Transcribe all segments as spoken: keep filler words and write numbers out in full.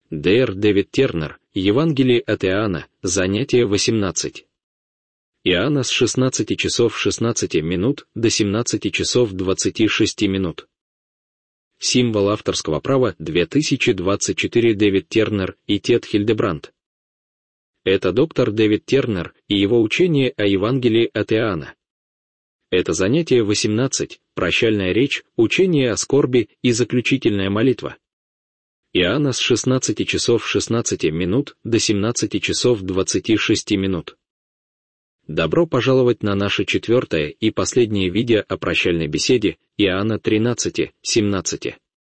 доктор Дэвид Тернер, Евангелие от Иоанна, занятие восемнадцать. Иоанна с шестнадцати часов шестнадцати минут до семнадцати часов двадцати шести минут. Символ авторского права две тысячи двадцать четыре. Дэвид Тернер и Тед Хильдебранд. Это доктор Дэвид Тернер и его учение о Евангелии от Иоанна. Это занятие восемнадцать, прощальная речь, учение о скорби и заключительная молитва. Иоанна с шестнадцати часов шестнадцати минут до семнадцати часов двадцати шести минут. Добро пожаловать на наше четвертое и последнее видео о прощальной беседе Иоанна тринадцать семнадцать.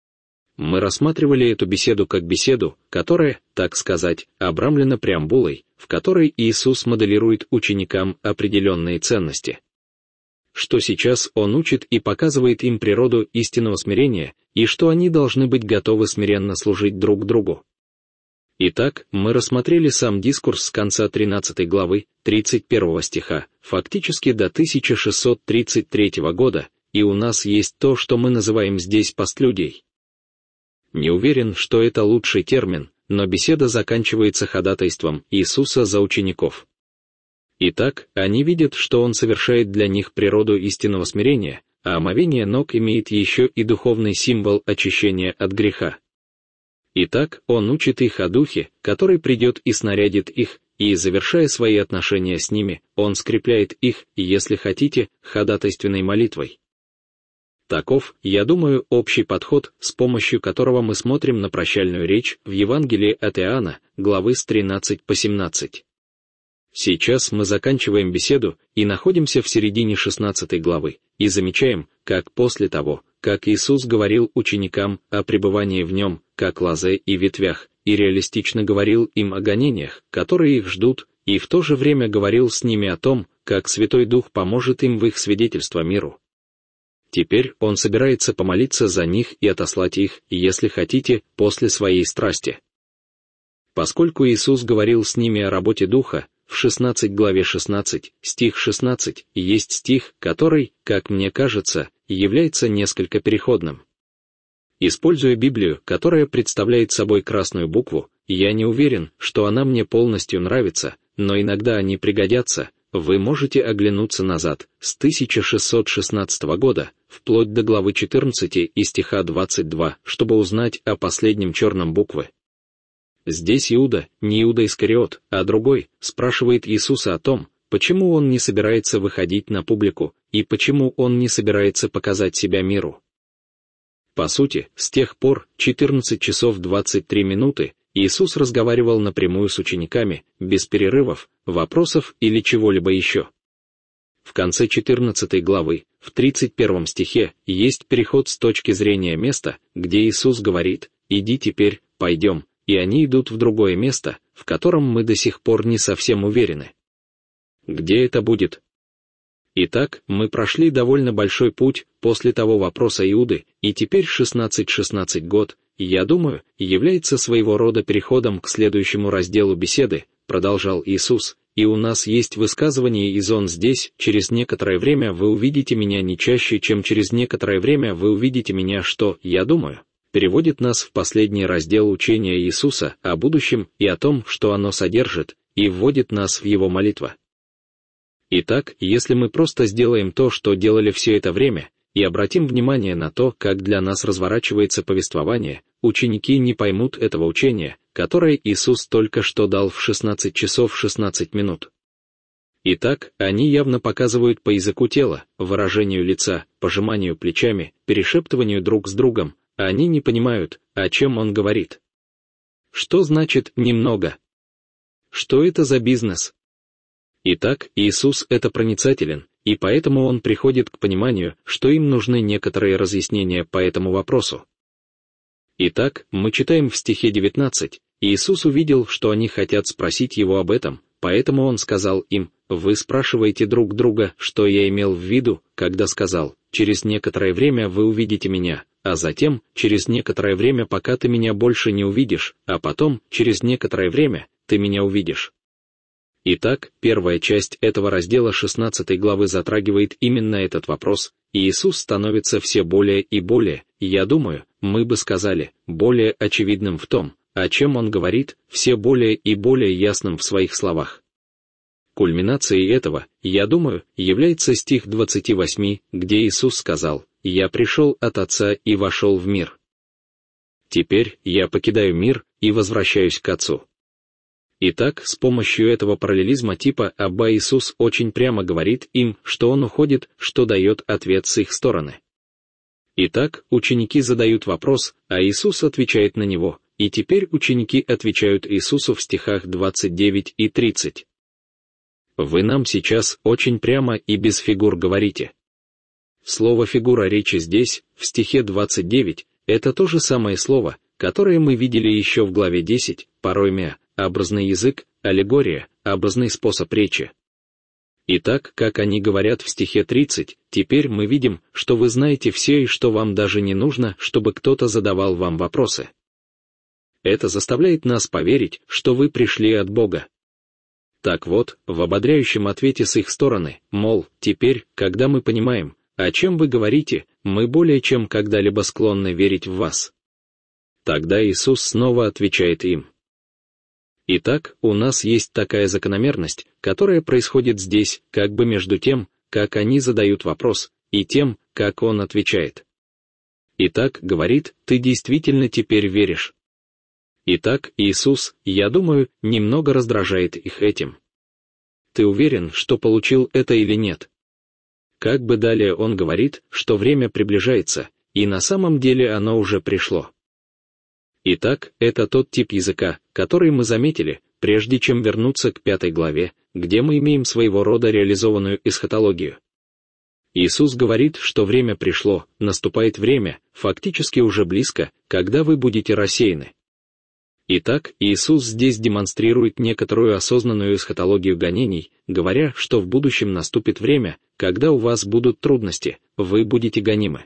Мы рассматривали эту беседу как беседу, которая, так сказать, обрамлена преамбулой, в которой Иисус моделирует ученикам определенные ценности. Что сейчас Он учит и показывает им природу истинного смирения, и что они должны быть готовы смиренно служить друг другу. Итак, мы рассмотрели сам дискурс с конца тринадцатой главы, тридцать первого стиха, фактически до тысяча шестьсот тридцать третьего года, и у нас есть то, что мы называем здесь постлюдией. Не уверен, что это лучший термин, но беседа заканчивается ходатайством Иисуса за учеников. Итак, они видят, что Он совершает для них природу истинного смирения, а омовение ног имеет еще и духовный символ очищения от греха. Итак, Он учит их о Духе, который придет и снарядит их, и, завершая свои отношения с ними, Он скрепляет их, если хотите, ходатайственной молитвой. Таков, я думаю, общий подход, с помощью которого мы смотрим на прощальную речь в Евангелии от Иоанна, главы с тринадцати по семнадцать. Сейчас мы заканчиваем беседу и находимся в середине шестнадцатой главы, и замечаем, как после того, как Иисус говорил ученикам о пребывании в Нем, как лозе и ветвях, и реалистично говорил им о гонениях, которые их ждут, и в то же время говорил с ними о том, как Святой Дух поможет им в их свидетельство миру. Теперь Он собирается помолиться за них и отослать их, если хотите, после своей страсти. Поскольку Иисус говорил с ними о работе Духа, в шестнадцатой главе шестнадцать, стих шестнадцать, есть стих, который, как мне кажется, является несколько переходным. Используя Библию, которая представляет собой красную букву, я не уверен, что она мне полностью нравится, но иногда они пригодятся. Вы можете оглянуться назад, с тысяча шестьсот шестнадцатого года, вплоть до главы четырнадцатой и стиха двадцать два, чтобы узнать о последнем черном букве. Здесь Иуда, не Иуда Искариот, а другой, спрашивает Иисуса о том, почему он не собирается выходить на публику, и почему он не собирается показать себя миру. По сути, с тех пор, четырнадцать часов двадцать три минуты, Иисус разговаривал напрямую с учениками, без перерывов, вопросов или чего-либо еще. В конце четырнадцатой главы, в тридцать первом стихе, есть переход с точки зрения места, где Иисус говорит: «Иди теперь, пойдем», и они идут в другое место, в котором мы до сих пор не совсем уверены. Где это будет? Итак, мы прошли довольно большой путь после того вопроса Иуды, и теперь шестнадцать шестнадцать год, я думаю, является своего рода переходом к следующему разделу беседы, продолжал Иисус, и у нас есть высказывание из Он здесь: через некоторое время вы увидите меня не чаще, чем через некоторое время вы увидите меня, что, я думаю, переводит нас в последний раздел учения Иисуса о будущем и о том, что оно содержит, и вводит нас в Его молитву. Итак, если мы просто сделаем то, что делали все это время, и обратим внимание на то, как для нас разворачивается повествование, ученики не поймут этого учения, которое Иисус только что дал в шестнадцать часов шестнадцать минут. Итак, они явно показывают по языку тела, выражению лица, пожиманию плечами, перешептыванию друг с другом, а они не понимают, о чем Он говорит. Что значит «немного»? Что это за бизнес? Итак, Иисус это проницателен, и поэтому Он приходит к пониманию, что им нужны некоторые разъяснения по этому вопросу. Итак, мы читаем в стихе девятнадцать, Иисус увидел, что они хотят спросить Его об этом, поэтому Он сказал им: «Вы спрашиваете друг друга, что я имел в виду, когда сказал: через некоторое время вы увидите меня, а затем, через некоторое время, пока ты меня больше не увидишь, а потом, через некоторое время, ты меня увидишь». Итак, первая часть этого раздела шестнадцатой главы затрагивает именно этот вопрос, и Иисус становится все более и более, я думаю, мы бы сказали, более очевидным в том, о чем он говорит, все более и более ясным в своих словах. Кульминацией этого, я думаю, является стих двадцать восемь, где Иисус сказал: «Я пришел от Отца и вошел в мир. Теперь я покидаю мир и возвращаюсь к Отцу». Итак, с помощью этого параллелизма типа Абба Иисус очень прямо говорит им, что Он уходит, что дает ответ с их стороны. Итак, ученики задают вопрос, а Иисус отвечает на него, и теперь ученики отвечают Иисусу в стихах двадцать девять и тридцать. Вы нам сейчас очень прямо и без фигур говорите. Слово «фигура речи» здесь, в стихе двадцать девять, это то же самое слово, которое мы видели еще в главе десять, пароимия, образный язык, аллегория, образный способ речи. Итак, как они говорят в стихе тридцать, теперь мы видим, что вы знаете все и что вам даже не нужно, чтобы кто-то задавал вам вопросы. Это заставляет нас поверить, что вы пришли от Бога. Так вот, в ободряющем ответе с их стороны, мол, теперь, когда мы понимаем, о чем вы говорите, мы более чем когда-либо склонны верить в вас. Тогда Иисус снова отвечает им. Итак, у нас есть такая закономерность, которая происходит здесь, как бы между тем, как они задают вопрос, и тем, как он отвечает. Итак, говорит, ты действительно теперь веришь. Итак, Иисус, я думаю, немного раздражает их этим. Ты уверен, что получил это или нет? Как бы далее он говорит, что время приближается, и на самом деле оно уже пришло. Итак, это тот тип языка, который мы заметили, прежде чем вернуться к пятой главе, где мы имеем своего рода реализованную эсхатологию. Иисус говорит, что время пришло, наступает время, фактически уже близко, когда вы будете рассеяны. Итак, Иисус здесь демонстрирует некоторую осознанную эсхатологию гонений, говоря, что в будущем наступит время, когда у вас будут трудности, вы будете гонимы.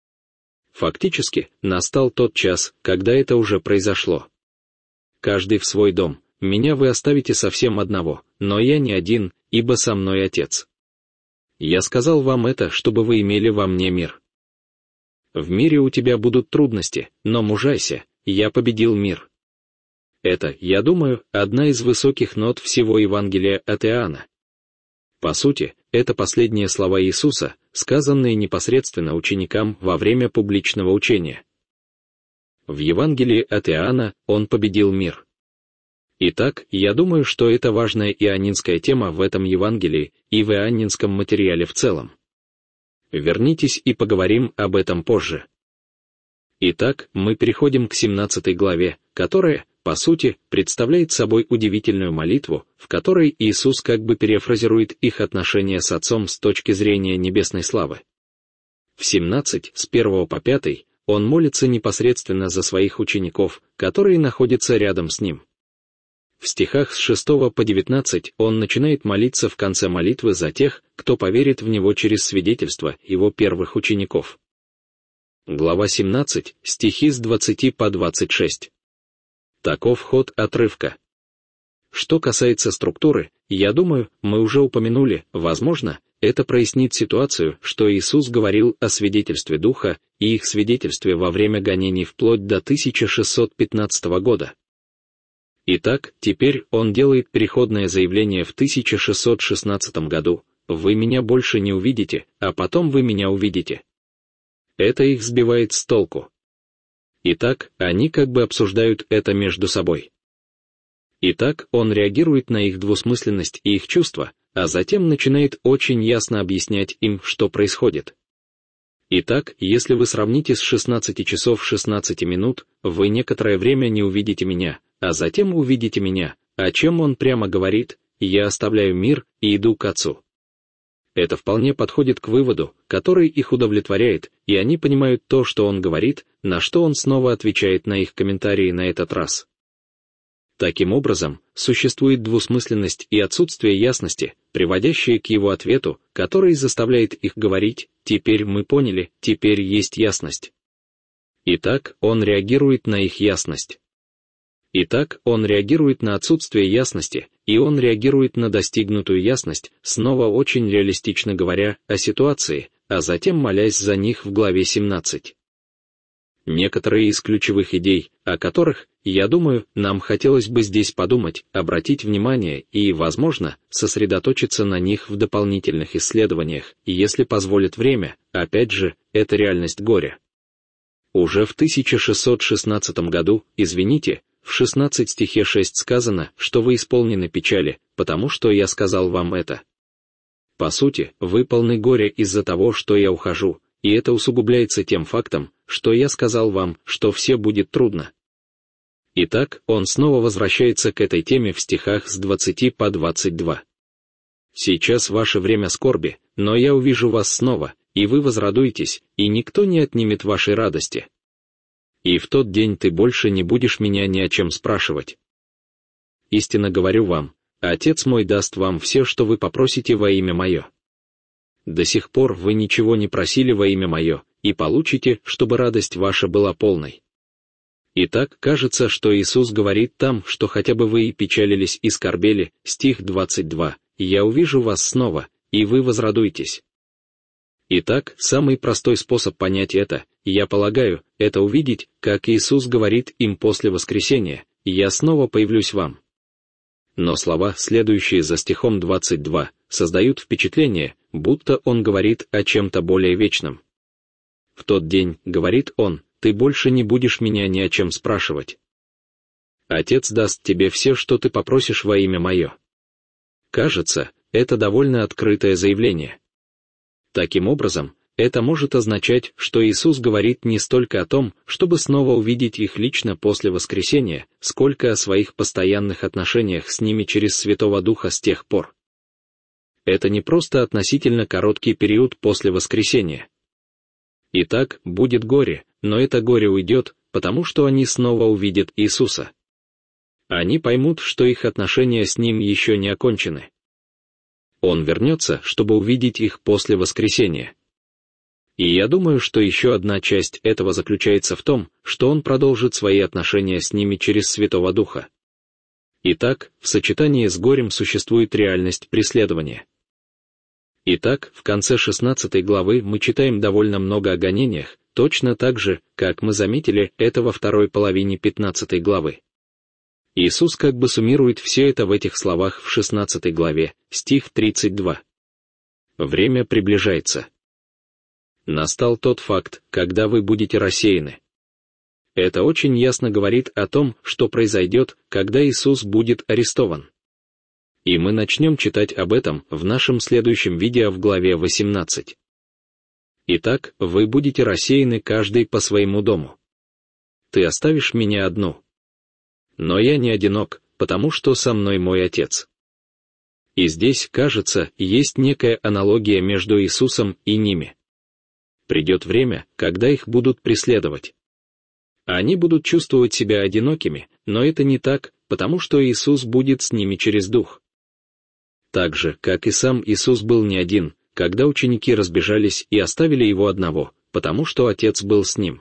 Фактически, настал тот час, когда это уже произошло. Каждый в свой дом, меня вы оставите совсем одного, но я не один, ибо со мной Отец. Я сказал вам это, чтобы вы имели во мне мир. В мире у тебя будут трудности, но мужайся, я победил мир. Это, я думаю, одна из высоких нот всего Евангелия от Иоанна. По сути, это последние слова Иисуса, сказанные непосредственно ученикам во время публичного учения. В Евангелии от Иоанна он победил мир. Итак, я думаю, что это важная иоаннинская тема в этом Евангелии и в иоаннинском материале в целом. Вернитесь и поговорим об этом позже. Итак, мы переходим к семнадцатой главе, которая, по сути, представляет собой удивительную молитву, в которой Иисус как бы перефразирует их отношения с Отцом с точки зрения небесной славы. В семнадцать, с первого по пятый, он молится непосредственно за своих учеников, которые находятся рядом с ним. В стихах с шестого по девятнадцать он начинает молиться в конце молитвы за тех, кто поверит в него через свидетельство его первых учеников. Глава семнадцать, стихи с двадцати по двадцать шесть. Таков ход отрывка. Что касается структуры, я думаю, мы уже упомянули, возможно, это прояснит ситуацию, что Иисус говорил о свидетельстве Духа и их свидетельстве во время гонений вплоть до тысяча шестьсот пятнадцатого года. Итак, теперь он делает переходное заявление в тысяча шестьсот шестнадцатом году: «Вы меня больше не увидите, а потом вы меня увидите». Это их сбивает с толку. Итак, они как бы обсуждают это между собой. Итак, он реагирует на их двусмысленность и их чувства, а затем начинает очень ясно объяснять им, что происходит. Итак, если вы сравните с шестнадцати часов шестнадцати минут, вы некоторое время не увидите меня, а затем увидите меня, о чем он прямо говорит: «Я оставляю мир и иду к Отцу». Это вполне подходит к выводу, который их удовлетворяет, и они понимают то, что он говорит, на что он снова отвечает на их комментарии на этот раз. Таким образом, существует двусмысленность и отсутствие ясности, приводящие к его ответу, который заставляет их говорить: «Теперь мы поняли, теперь есть ясность». Итак, он реагирует на их ясность. Итак, он реагирует на отсутствие ясности, и он реагирует на достигнутую ясность, снова очень реалистично говоря о ситуации, а затем молясь за них в главе семнадцать. Некоторые из ключевых идей, о которых, я думаю, нам хотелось бы здесь подумать, обратить внимание и, возможно, сосредоточиться на них в дополнительных исследованиях, если позволит время. Опять же, это реальность горя. Уже в тысяча шестьсот шестнадцатом году, извините, в шестнадцатом стихе шесть сказано, что вы исполнены печали, потому что я сказал вам это. По сути, вы полны горя из-за того, что я ухожу, и это усугубляется тем фактом, что я сказал вам, что все будет трудно. Итак, он снова возвращается к этой теме в стихах с двадцати по двадцать два. «Сейчас ваше время скорби, но я увижу вас снова, и вы возрадуетесь, и никто не отнимет вашей радости. И в тот день ты больше не будешь меня ни о чем спрашивать. Истинно говорю вам, Отец мой даст вам все, что вы попросите во имя мое. До сих пор вы ничего не просили во имя мое, и получите, чтобы радость ваша была полной». Итак, кажется, что Иисус говорит там, что хотя бы вы и печалились и скорбели, стих двадцать два, «Я увижу вас снова, и вы возрадуетесь». Итак, самый простой способ понять это, я полагаю, это увидеть, как Иисус говорит им после воскресения: «Я снова появлюсь вам». Но слова, следующие за стихом двадцать два, создают впечатление, будто он говорит о чем-то более вечном. «В тот день, — говорит он, — ты больше не будешь меня ни о чем спрашивать. Отец даст тебе все, что ты попросишь во имя мое». Кажется, это довольно открытое заявление. Таким образом, это может означать, что Иисус говорит не столько о том, чтобы снова увидеть их лично после воскресения, сколько о своих постоянных отношениях с ними через Святого Духа с тех пор. Это не просто относительно короткий период после воскресения. Итак, будет горе, но это горе уйдет, потому что они снова увидят Иисуса. Они поймут, что их отношения с Ним еще не окончены. Он вернется, чтобы увидеть их после воскресения. И я думаю, что еще одна часть этого заключается в том, что Он продолжит свои отношения с ними через Святого Духа. Итак, в сочетании с горем существует реальность преследования. Итак, в конце шестнадцатой главы мы читаем довольно много о гонениях, точно так же, как мы заметили это во второй половине пятнадцатой главы. Иисус как бы суммирует все это в этих словах в шестнадцатой главе, стих тридцать два. Время приближается. Настал тот факт, когда вы будете рассеяны. Это очень ясно говорит о том, что произойдет, когда Иисус будет арестован. И мы начнем читать об этом в нашем следующем видео в главе восемнадцать. Итак, вы будете рассеяны каждый по своему дому. Ты оставишь меня одну. Но я не одинок, потому что со мной мой Отец. И здесь, кажется, есть некая аналогия между Иисусом и ними. Придет время, когда их будут преследовать. Они будут чувствовать себя одинокими, но это не так, потому что Иисус будет с ними через Дух. Так же, как и сам Иисус был не один, когда ученики разбежались и оставили Его одного, потому что Отец был с Ним.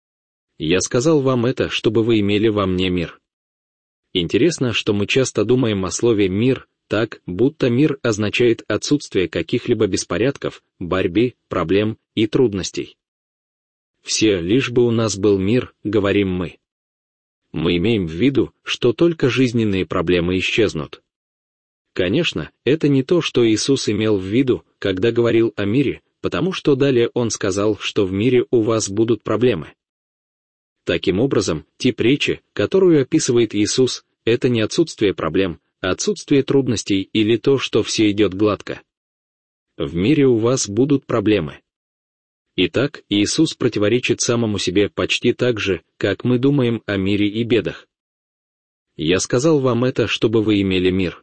Я сказал вам это, чтобы вы имели во мне мир. Интересно, что мы часто думаем о слове «мир» так, будто мир означает отсутствие каких-либо беспорядков, борьбы, проблем и трудностей. Все, лишь бы у нас был мир, говорим мы. Мы имеем в виду, что только жизненные проблемы исчезнут. Конечно, это не то, что Иисус имел в виду, когда говорил о мире, потому что далее Он сказал, что в мире у вас будут проблемы. Таким образом, тип речи, которую описывает Иисус, это не отсутствие проблем, а отсутствие трудностей или то, что все идет гладко. В мире у вас будут проблемы. Итак, Иисус противоречит самому себе почти так же, как мы думаем о мире и бедах. Я сказал вам это, чтобы вы имели мир.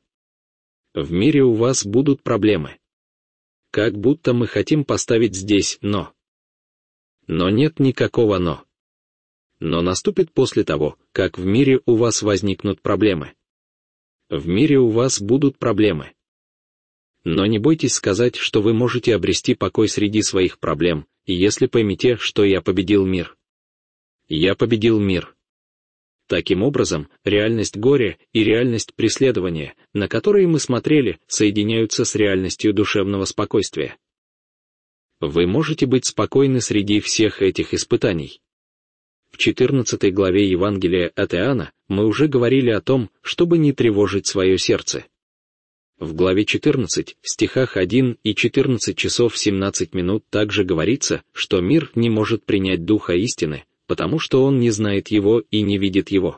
В мире у вас будут проблемы. Как будто мы хотим поставить здесь «но». Но нет никакого «но». Но наступит после того, как в мире у вас возникнут проблемы. В мире у вас будут проблемы. Но не бойтесь сказать, что вы можете обрести покой среди своих проблем, если поймете, что я победил мир. Я победил мир. Таким образом, реальность горя и реальность преследования, на которые мы смотрели, соединяются с реальностью душевного спокойствия. Вы можете быть спокойны среди всех этих испытаний. В четырнадцатой главе Евангелия от Иоанна мы уже говорили о том, чтобы не тревожить свое сердце. В главе четырнадцать, стихах один и четырнадцать часов семнадцать минут также говорится, что мир не может принять Духа истины, потому что он не знает его и не видит его.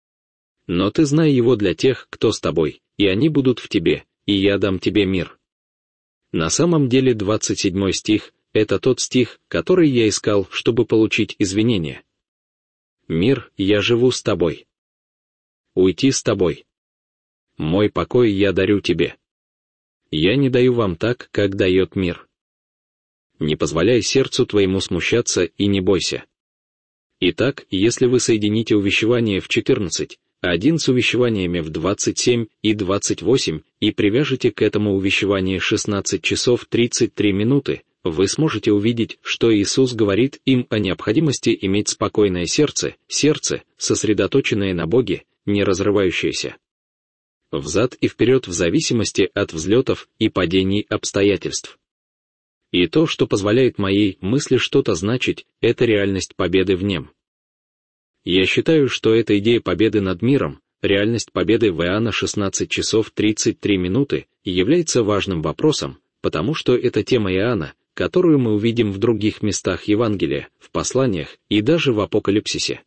Но ты знай его для тех, кто с тобой, и они будут в тебе, и я дам тебе мир. На самом деле двадцать седьмой стих — это тот стих, который я искал, чтобы получить извинения. Мир, я живу с тобой. Уйти с тобой. Мой покой я дарю тебе. Я не даю вам так, как дает мир. Не позволяй сердцу твоему смущаться и не бойся. Итак, если вы соедините увещевание в четырнадцать, один с увещеваниями в двадцать семь и двадцать восемь и привяжете к этому увещевание шестнадцать часов тридцать три минуты, вы сможете увидеть, что Иисус говорит им о необходимости иметь спокойное сердце, сердце, сосредоточенное на Боге, не разрывающееся взад и вперед в зависимости от взлетов и падений обстоятельств. И то, что позволяет моей мысли что-то значить, это реальность победы в нем. Я считаю, что эта идея победы над миром, реальность победы в Иоанна шестнадцать часов тридцать три минуты, является важным вопросом, потому что это тема Иоанна, которую мы увидим в других местах Евангелия, в посланиях и даже в Апокалипсисе.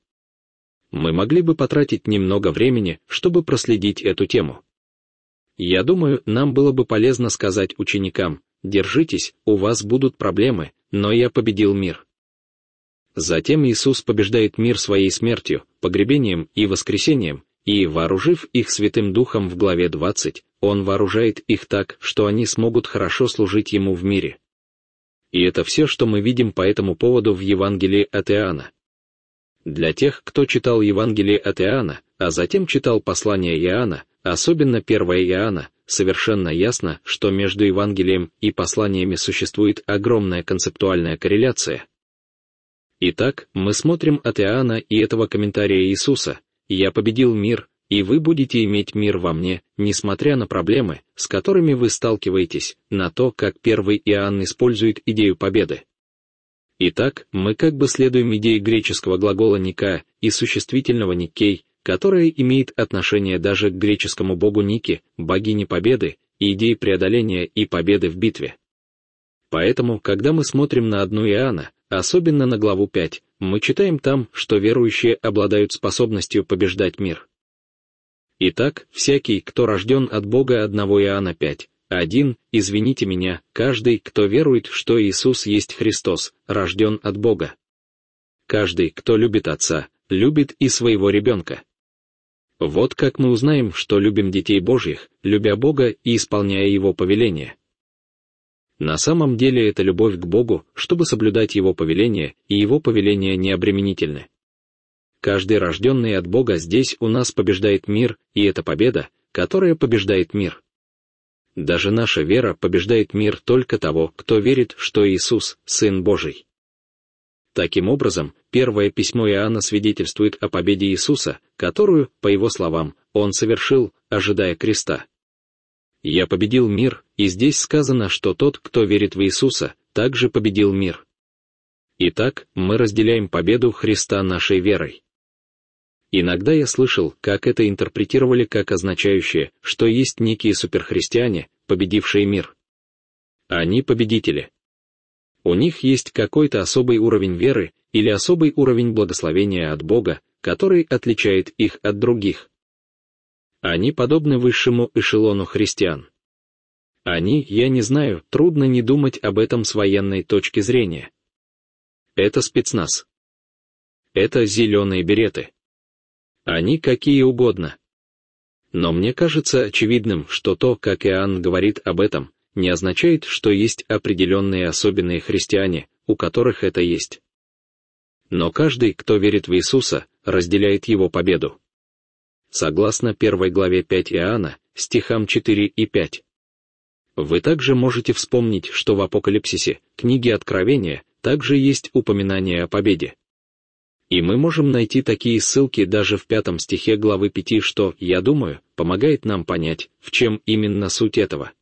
Мы могли бы потратить немного времени, чтобы проследить эту тему. Я думаю, нам было бы полезно сказать ученикам: «Держитесь, у вас будут проблемы, но я победил мир». Затем Иисус побеждает мир своей смертью, погребением и воскресением, и, вооружив их Святым Духом в главе двадцать, Он вооружает их так, что они смогут хорошо служить Ему в мире. И это все, что мы видим по этому поводу в Евангелии от Иоанна. Для тех, кто читал Евангелие от Иоанна, а затем читал послание Иоанна, особенно первое Иоанна, совершенно ясно, что между Евангелием и посланиями существует огромная концептуальная корреляция. Итак, мы смотрим от Иоанна и этого комментария Иисуса: «Я победил мир, и вы будете иметь мир во мне, несмотря на проблемы, с которыми вы сталкиваетесь, на то, как первый Иоанн использует идею победы». Итак, мы как бы следуем идее греческого глагола «ника» и существительного «никей», которая имеет отношение даже к греческому богу Ники, богине победы, и идее преодоления и победы в битве. Поэтому, когда мы смотрим на одну Иоанна, особенно на главу пять, мы читаем там, что верующие обладают способностью побеждать мир. Итак, всякий, кто рожден от Бога, одного Иоанна пять, один, извините меня, каждый, кто верует, что Иисус есть Христос, рожден от Бога. Каждый, кто любит Отца, любит и своего ребенка. Вот как мы узнаем, что любим детей Божьих, любя Бога и исполняя Его повеления. На самом деле это любовь к Богу, чтобы соблюдать Его повеления, и Его повеления не обременительны. Каждый рожденный от Бога здесь у нас побеждает мир, и это победа, которая побеждает мир. Даже наша вера побеждает мир только того, кто верит, что Иисус — Сын Божий. Таким образом, первое письмо Иоанна свидетельствует о победе Иисуса, которую, по его словам, он совершил, ожидая креста. «Я победил мир», и здесь сказано, что тот, кто верит в Иисуса, также победил мир. Итак, мы разделяем победу Христа нашей верой. Иногда я слышал, как это интерпретировали как означающее, что есть некие суперхристиане, победившие мир. Они победители. У них есть какой-то особый уровень веры или особый уровень благословения от Бога, который отличает их от других. Они подобны высшему эшелону христиан. Они, я не знаю, трудно не думать об этом с военной точки зрения. Это спецназ. Это зеленые береты. Они какие угодно. Но мне кажется очевидным, что то, как Иоанн говорит об этом, не означает, что есть определенные особенные христиане, у которых это есть. Но каждый, кто верит в Иисуса, разделяет Его победу. Согласно первой главе пять Иоанна, стихам четыре и пять. Вы также можете вспомнить, что в Апокалипсисе, книге Откровения, также есть упоминание о победе. И мы можем найти такие ссылки даже в пятом стихе главы пяти, что, я думаю, помогает нам понять, в чем именно суть этого.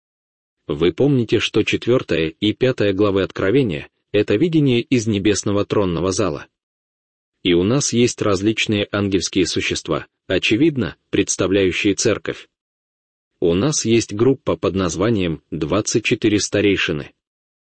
Вы помните, что четвертая и пятая главы Откровения — это видение из небесного тронного зала. И у нас есть различные ангельские существа, очевидно, представляющие церковь. У нас есть группа под названием «двадцать четыре старейшины».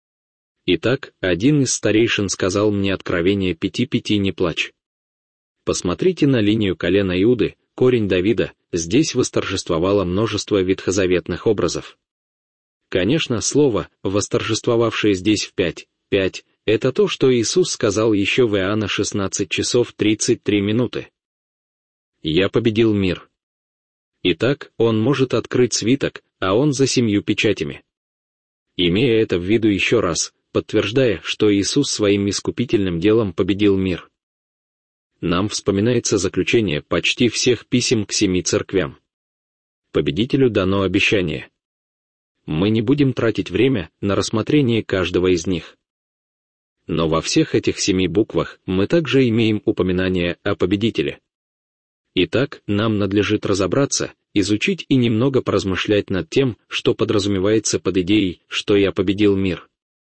Итак, один из старейшин сказал мне Откровение пять пять «Не плачь». Посмотрите на линию колена Иуды, корень Давида, здесь восторжествовало множество ветхозаветных образов. Конечно, слово, восторжествовавшее здесь в пять пять, это то, что Иисус сказал еще в Иоанна шестнадцать часов тридцать три минуты. «Я победил мир». Итак, он может открыть свиток, а он за семью печатями. Имея это в виду еще раз, подтверждая, что Иисус своим искупительным делом победил мир, нам вспоминается заключение почти всех писем к семи церквям. Победителю дано обещание. Мы не будем тратить время на рассмотрение каждого из них. Но во всех этих семи буквах мы также имеем упоминание о победителе. Итак, нам надлежит разобраться, изучить и немного поразмышлять над тем, что подразумевается под идеей, что я победил мир.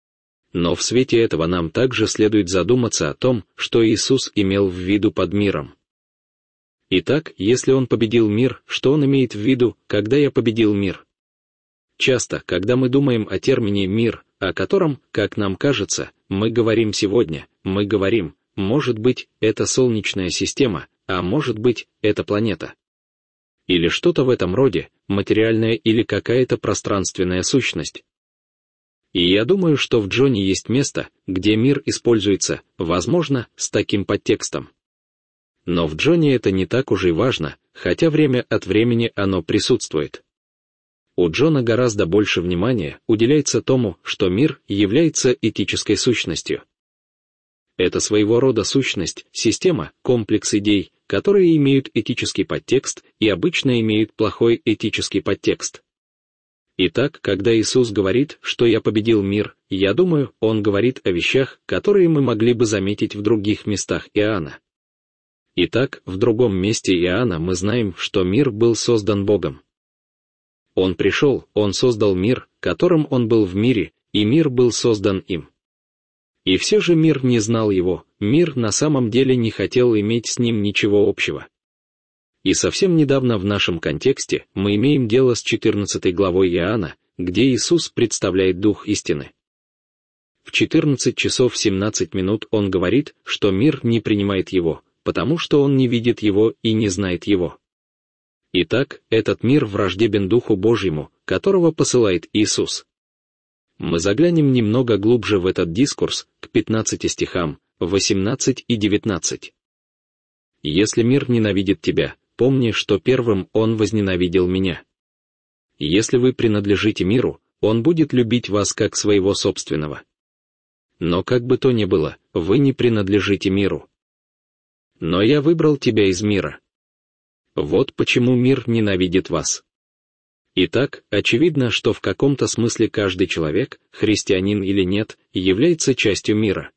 Но в свете этого нам также следует задуматься о том, что Иисус имел в виду под миром. Итак, если Он победил мир, что Он имеет в виду, когда я победил мир? Часто, когда мы думаем о термине «мир», о котором, как нам кажется, мы говорим сегодня, мы говорим, может быть, это Солнечная система, а может быть, это планета. Или что-то в этом роде, материальная или какая-то пространственная сущность. И я думаю, что в Джоне есть место, где мир используется, возможно, с таким подтекстом. Но в Джоне это не так уж и важно, хотя время от времени оно присутствует. У Джона гораздо больше внимания уделяется тому, что мир является этической сущностью. Это своего рода сущность, система, комплекс идей, которые имеют этический подтекст и обычно имеют плохой этический подтекст. Итак, когда Иисус говорит, что я победил мир, я думаю, Он говорит о вещах, которые мы могли бы заметить в других местах Иоанна. Итак, в другом месте Иоанна мы знаем, что мир был создан Богом. Он пришел, Он создал мир, которым Он был в мире, и мир был создан им. И все же мир не знал Его, мир на самом деле не хотел иметь с Ним ничего общего. И совсем недавно в нашем контексте мы имеем дело с четырнадцатой главой Иоанна, где Иисус представляет Дух истины. В четырнадцать часов семнадцать минут Он говорит, что мир не принимает Его, потому что он не видит Его и не знает Его. Итак, этот мир враждебен Духу Божьему, которого посылает Иисус. Мы заглянем немного глубже в этот дискурс, к пятнадцати стихам, восемнадцать и девятнадцать. «Если мир ненавидит тебя, помни, что первым он возненавидел меня. Если вы принадлежите миру, он будет любить вас как своего собственного. Но как бы то ни было, вы не принадлежите миру. Но я выбрал тебя из мира. Вот почему мир ненавидит вас». Итак, очевидно, что в каком-то смысле каждый человек, христианин или нет, является частью мира.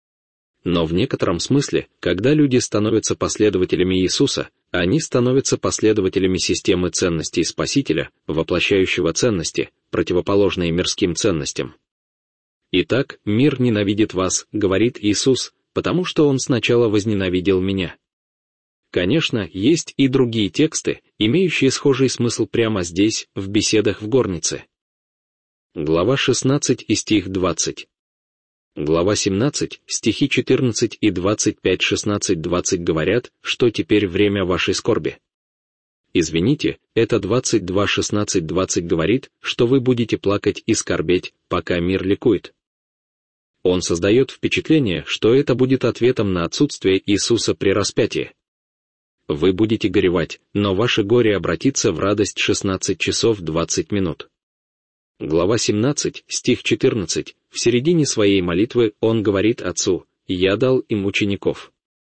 Но в некотором смысле, когда люди становятся последователями Иисуса, они становятся последователями системы ценностей Спасителя, воплощающего ценности, противоположные мирским ценностям. «Итак, мир ненавидит вас, — говорит Иисус, — потому что он сначала возненавидел меня». Конечно, есть и другие тексты, имеющие схожий смысл прямо здесь, в беседах в горнице. Глава шестнадцать и стих двадцать. Глава семнадцать, стихи четырнадцать и двадцать пять шестнадцать двадцать говорят, что теперь время вашей скорби. Извините, это двадцать два шестнадцать двадцать говорит, что вы будете плакать и скорбеть, пока мир ликует. Он создает впечатление, что это будет ответом на отсутствие Иисуса при распятии. Вы будете горевать, но ваше горе обратится в радость шестнадцать часов двадцать минут. Глава семнадцать, стих четырнадцать, в середине своей молитвы он говорит Отцу: «Я дал им учеников.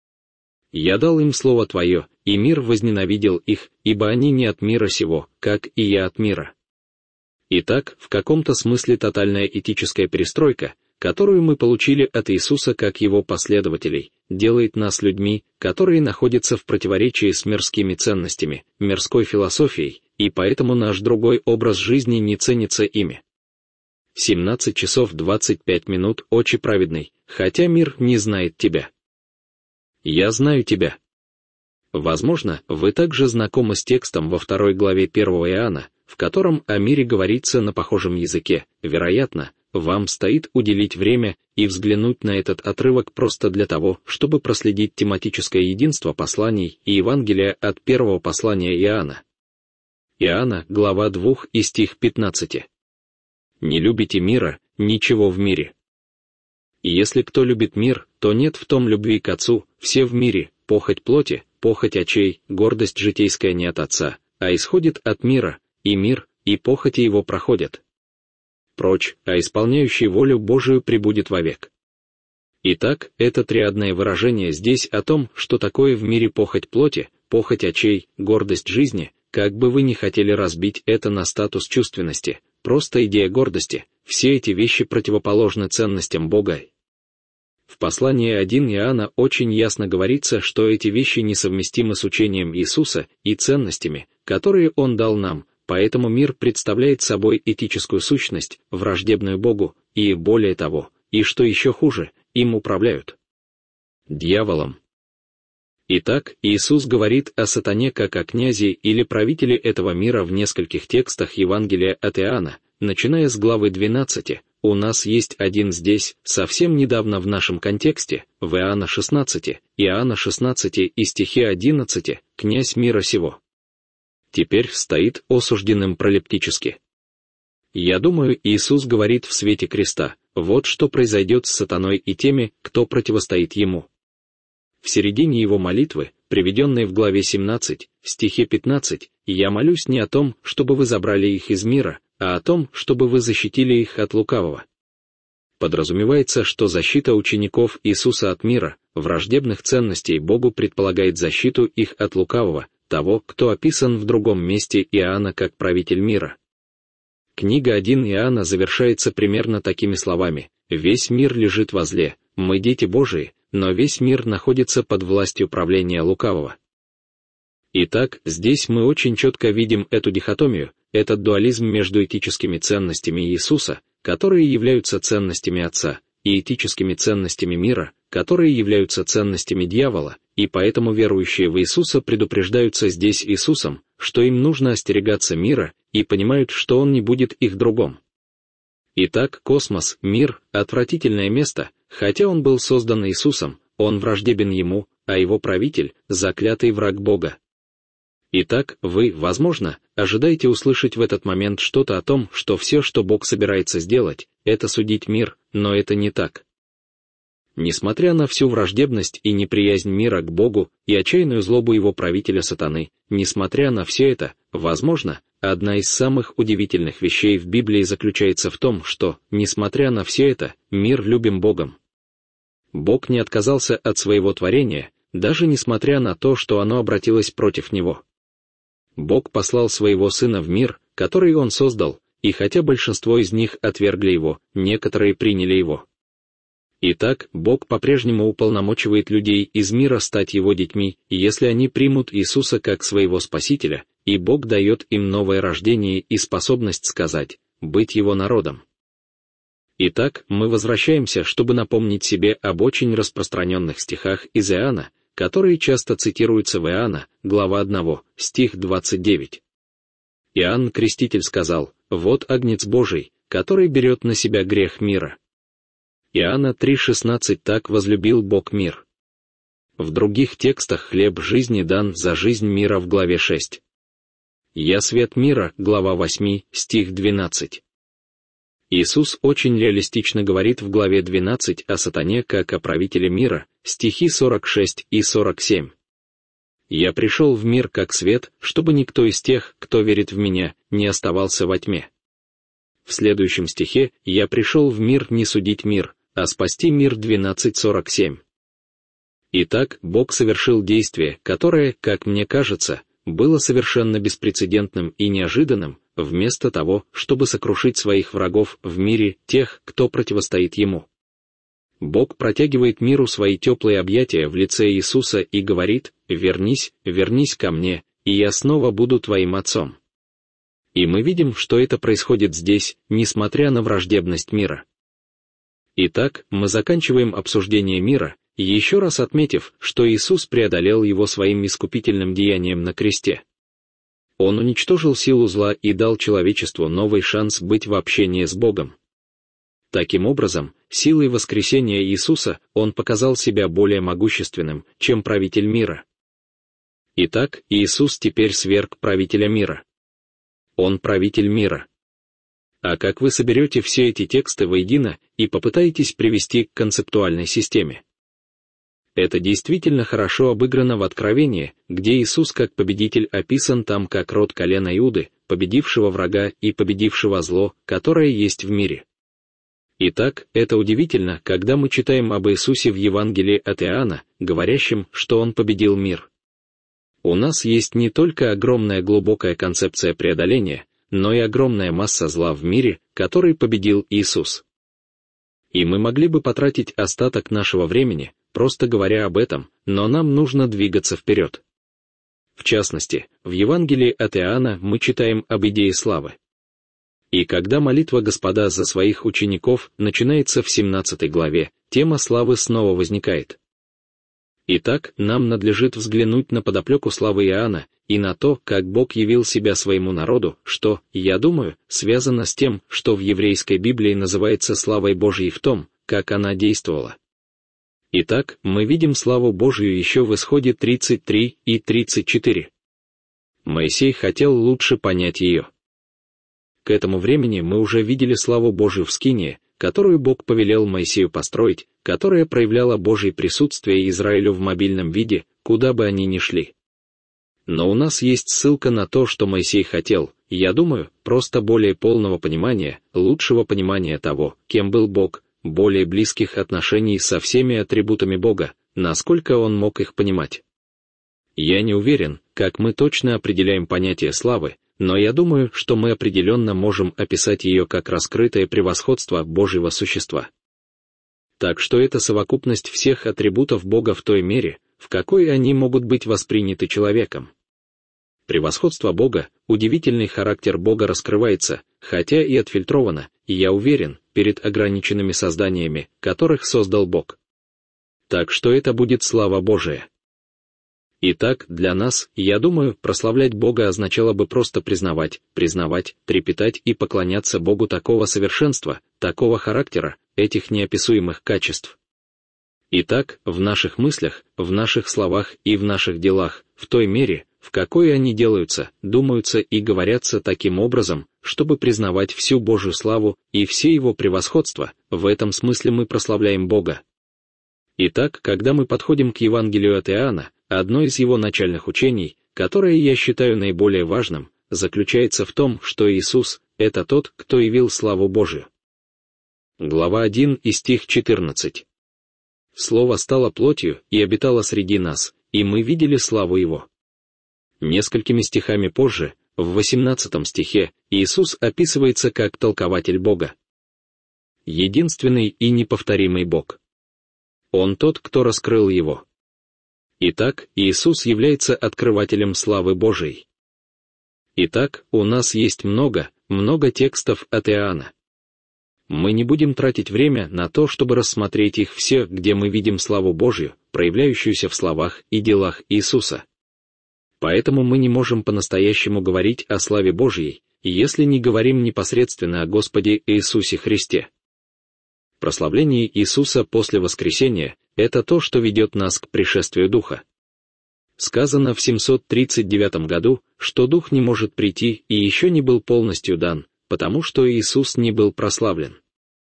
Я дал им Слово Твое, и мир возненавидел их, ибо они не от мира сего, как и я от мира». Итак, в каком-то смысле тотальная этическая перестройка, которую мы получили от Иисуса как Его последователей, делает нас людьми, которые находятся в противоречии с мирскими ценностями, мирской философией, и поэтому наш другой образ жизни не ценится ими. семнадцать часов двадцать пять минут, Отче праведный, хотя мир не знает Тебя. «Я знаю тебя». Возможно, вы также знакомы с текстом во второй главе первого Иоанна, в котором о мире говорится на похожем языке. Вероятно, вам стоит уделить время и взглянуть на этот отрывок просто для того, чтобы проследить тематическое единство посланий и Евангелия от первого послания Иоанна. Иоанна, глава два и стих пятнадцать. «Не любите мира, ничего в мире. И если кто любит мир, то нет в том любви к Отцу. Все в мире, похоть плоти, похоть очей, гордость житейская не от Отца, а исходит от мира, и мир, и похоти его проходят прочь, а исполняющий волю Божию пребудет вовек». Итак, это триадное выражение здесь о том, что такое в мире похоть плоти, похоть очей, гордость жизни. Как бы вы ни хотели разбить это на статус чувственности, просто идея гордости, все эти вещи противоположны ценностям Бога. В послании один Иоанна очень ясно говорится, что эти вещи несовместимы с учением Иисуса и ценностями, которые Он дал нам, поэтому мир представляет собой этическую сущность, враждебную Богу, и, более того, и что еще хуже, им управляют дьяволом. Итак, Иисус говорит о сатане как о князе или правителе этого мира в нескольких текстах Евангелия от Иоанна, начиная с главы двенадцатой. У нас есть один здесь, совсем недавно в нашем контексте, в Иоанна шестнадцать, Иоанна шестнадцать и стихе одиннадцать, «Князь мира сего». Теперь стоит осужденным пролептически. Я думаю, Иисус говорит в свете креста, вот что произойдет с сатаной и теми, кто противостоит ему. В середине его молитвы, приведенной в главе семнадцать, стихе пятнадцать, «Я молюсь не о том, чтобы вы забрали их из мира, а о том, чтобы вы защитили их от лукавого». Подразумевается, что защита учеников Иисуса от мира, враждебных ценностей Богу предполагает защиту их от лукавого, того, кто описан в другом месте Иоанна как правитель мира. Книга один Иоанна завершается примерно такими словами: «Весь мир лежит во зле, мы дети Божии, но весь мир находится под властью правления лукавого». Итак, здесь мы очень четко видим эту дихотомию, этот дуализм между этическими ценностями Иисуса, которые являются ценностями Отца, и этическими ценностями мира, которые являются ценностями дьявола, и поэтому верующие в Иисуса предупреждаются здесь Иисусом, что им нужно остерегаться мира, и понимают, что он не будет их другом. Итак, космос, мир, отвратительное место, хотя он был создан Иисусом, он враждебен ему, а его правитель — заклятый враг Бога. Итак, вы, возможно, ожидаете услышать в этот момент что-то о том, что все, что Бог собирается сделать, это судить мир, но это не так. Несмотря на всю враждебность и неприязнь мира к Богу и отчаянную злобу его правителя сатаны, несмотря на все это, возможно, одна из самых удивительных вещей в Библии заключается в том, что, несмотря на все это, мир любим Богом. Бог не отказался от своего творения, даже несмотря на то, что оно обратилось против него. Бог послал своего Сына в мир, который Он создал, и хотя большинство из них отвергли Его, некоторые приняли Его. Итак, Бог по-прежнему уполномочивает людей из мира стать Его детьми, если они примут Иисуса как своего Спасителя, и Бог дает им новое рождение и способность сказать, быть Его народом. Итак, мы возвращаемся, чтобы напомнить себе об очень распространенных стихах из Иоанна, которые часто цитируются в Иоанна, глава одна, стих двадцать девять. Иоанн Креститель сказал: «Вот Агнец Божий, который берет на себя грех мира». Иоанна три шестнадцать «Так возлюбил Бог мир». В других текстах хлеб жизни дан за жизнь мира в главе шесть. «Я свет мира», глава восемь, стих двенадцать. Иисус очень реалистично говорит в главе двенадцать о сатане как о правителе мира, стихи сорок шесть и сорок семь. «Я пришел в мир как свет, чтобы никто из тех, кто верит в меня, не оставался во тьме». В следующем стихе «Я пришел в мир не судить мир, а спасти мир» двенадцать сорок семь. Итак, Бог совершил действие, которое, как мне кажется, было совершенно беспрецедентным и неожиданным, вместо того, чтобы сокрушить своих врагов в мире, тех, кто противостоит Ему. Бог протягивает миру свои теплые объятия в лице Иисуса и говорит: «Вернись, вернись ко мне, и я снова буду твоим отцом». И мы видим, что это происходит здесь, несмотря на враждебность мира. Итак, мы заканчиваем обсуждение мира, еще раз отметив, что Иисус преодолел его своим искупительным деянием на кресте. Он уничтожил силу зла и дал человечеству новый шанс быть в общении с Богом. Таким образом, силой воскресения Иисуса Он показал себя более могущественным, чем правитель мира. Итак, Иисус теперь сверг правителя мира. Он правитель мира. А как вы соберете все эти тексты воедино и попытаетесь привести к концептуальной системе? Это действительно хорошо обыграно в Откровении, где Иисус как победитель описан там как род колена Иуды, победившего врага и победившего зло, которое есть в мире. Итак, это удивительно, когда мы читаем об Иисусе в Евангелии от Иоанна, говорящем, что Он победил мир. У нас есть не только огромная глубокая концепция преодоления, но и огромная масса зла в мире, который победил Иисус. И мы могли бы потратить остаток нашего времени, просто говоря об этом, но нам нужно двигаться вперед. В частности, в Евангелии от Иоанна мы читаем об идее славы. И когда молитва Господа за своих учеников начинается в семнадцатой главе, тема славы снова возникает. Итак, нам надлежит взглянуть на подоплеку славы Иоанна и на то, как Бог явил себя своему народу, что, я думаю, связано с тем, что в еврейской Библии называется славой Божьей в том, как она действовала. Итак, мы видим славу Божию еще в Исходе тридцать три и тридцать четыре. Моисей хотел лучше понять ее. К этому времени мы уже видели славу Божию в Скинии, которую Бог повелел Моисею построить, которая проявляла Божье присутствие Израилю в мобильном виде, куда бы они ни шли. Но у нас есть ссылка на то, что Моисей хотел, я думаю, просто более полного понимания, лучшего понимания того, кем был Бог, более близких отношений со всеми атрибутами Бога, насколько он мог их понимать. Я не уверен, как мы точно определяем понятие славы, но я думаю, что мы определенно можем описать ее как раскрытое превосходство Божьего существа. Так что это совокупность всех атрибутов Бога в той мере, в какой они могут быть восприняты человеком. Превосходство Бога, удивительный характер Бога раскрывается, хотя и отфильтровано, и я уверен, перед ограниченными созданиями, которых создал Бог. Так что это будет слава Божия. Итак, для нас, я думаю, прославлять Бога означало бы просто признавать, признавать, трепетать и поклоняться Богу такого совершенства, такого характера, этих неописуемых качеств. Итак, в наших мыслях, в наших словах и в наших делах, в той мере, в какой они делаются, думаются и говорятся таким образом, чтобы признавать всю Божью славу и все Его превосходство, в этом смысле мы прославляем Бога. Итак, когда мы подходим к Евангелию от Иоанна, одно из его начальных учений, которое я считаю наиболее важным, заключается в том, что Иисус — это тот, кто явил славу Божию. Глава один и стих четырнадцать. «Слово стало плотью и обитало среди нас, и мы видели славу Его». Несколькими стихами позже, в восемнадцатом стихе, Иисус описывается как толкователь Бога. Единственный и неповторимый Бог. Он тот, кто раскрыл Его. Итак, Иисус является открывателем славы Божией. Итак, у нас есть много, много текстов от Иоанна. Мы не будем тратить время на то, чтобы рассмотреть их все, где мы видим славу Божью, проявляющуюся в словах и делах Иисуса. Поэтому мы не можем по-настоящему говорить о славе Божьей, если не говорим непосредственно о Господе Иисусе Христе. Прославление Иисуса после воскресения — это то, что ведет нас к пришествию Духа. Сказано в семьсот тридцать девятом году, что Дух не может прийти и еще не был полностью дан, потому что Иисус не был прославлен.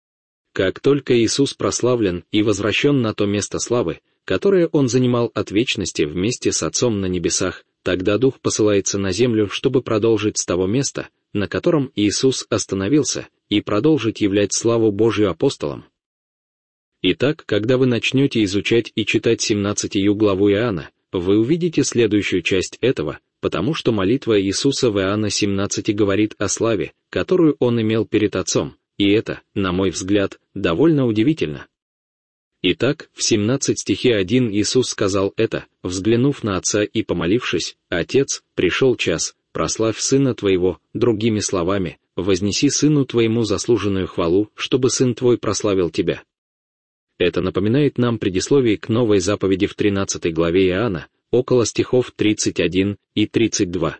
Как только Иисус прославлен и возвращен на то место славы, которое Он занимал от вечности вместе с Отцом на небесах, тогда Дух посылается на землю, чтобы продолжить с того места, на котором Иисус остановился, и продолжить являть славу Божью апостолам. Итак, когда вы начнете изучать и читать семнадцатую главу Иоанна, вы увидите следующую часть этого, потому что молитва Иисуса в Иоанна семнадцать говорит о славе, которую Он имел перед Отцом, и это, на мой взгляд, довольно удивительно. Итак, в семнадцатом стихе один Иисус сказал это, взглянув на Отца и помолившись: «Отец, пришел час, прославь Сына Твоего, другими словами, вознеси Сыну Твоему заслуженную хвалу, чтобы Сын Твой прославил Тебя». Это напоминает нам предисловие к новой заповеди в тринадцатой главе Иоанна, около стихов тридцать один и тридцать два.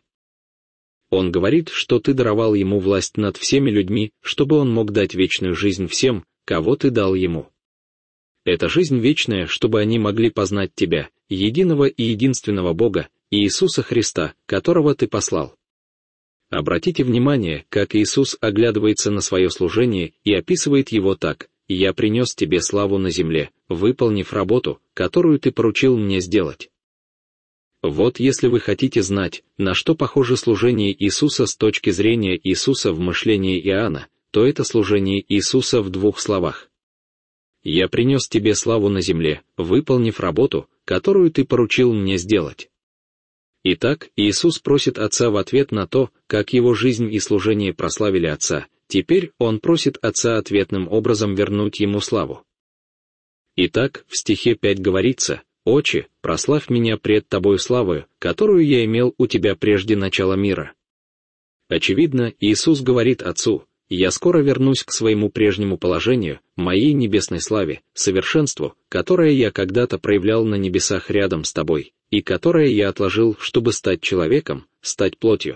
Он говорит, что ты даровал ему власть над всеми людьми, чтобы он мог дать вечную жизнь всем, кого ты дал ему. Это жизнь вечная, чтобы они могли познать тебя, единого и единственного Бога, и Иисуса Христа, которого ты послал. Обратите внимание, как Иисус оглядывается на свое служение и описывает его так: «Я принес тебе славу на земле, выполнив работу, которую ты поручил мне сделать». Вот если вы хотите знать, на что похоже служение Иисуса с точки зрения Иисуса в мышлении Иоанна, то это служение Иисуса в двух словах. «Я принес тебе славу на земле, выполнив работу, которую ты поручил мне сделать». Итак, Иисус просит Отца в ответ на то, как его жизнь и служение прославили Отца, теперь Он просит Отца ответным образом вернуть Ему славу. Итак, в стихе пять говорится: «Отче, прославь меня пред Тобою славою, которую я имел у Тебя прежде начала мира». Очевидно, Иисус говорит Отцу: «Я скоро вернусь к своему прежнему положению, моей небесной славе, совершенству, которое я когда-то проявлял на небесах рядом с Тобой, и которое я отложил, чтобы стать человеком, стать плотью».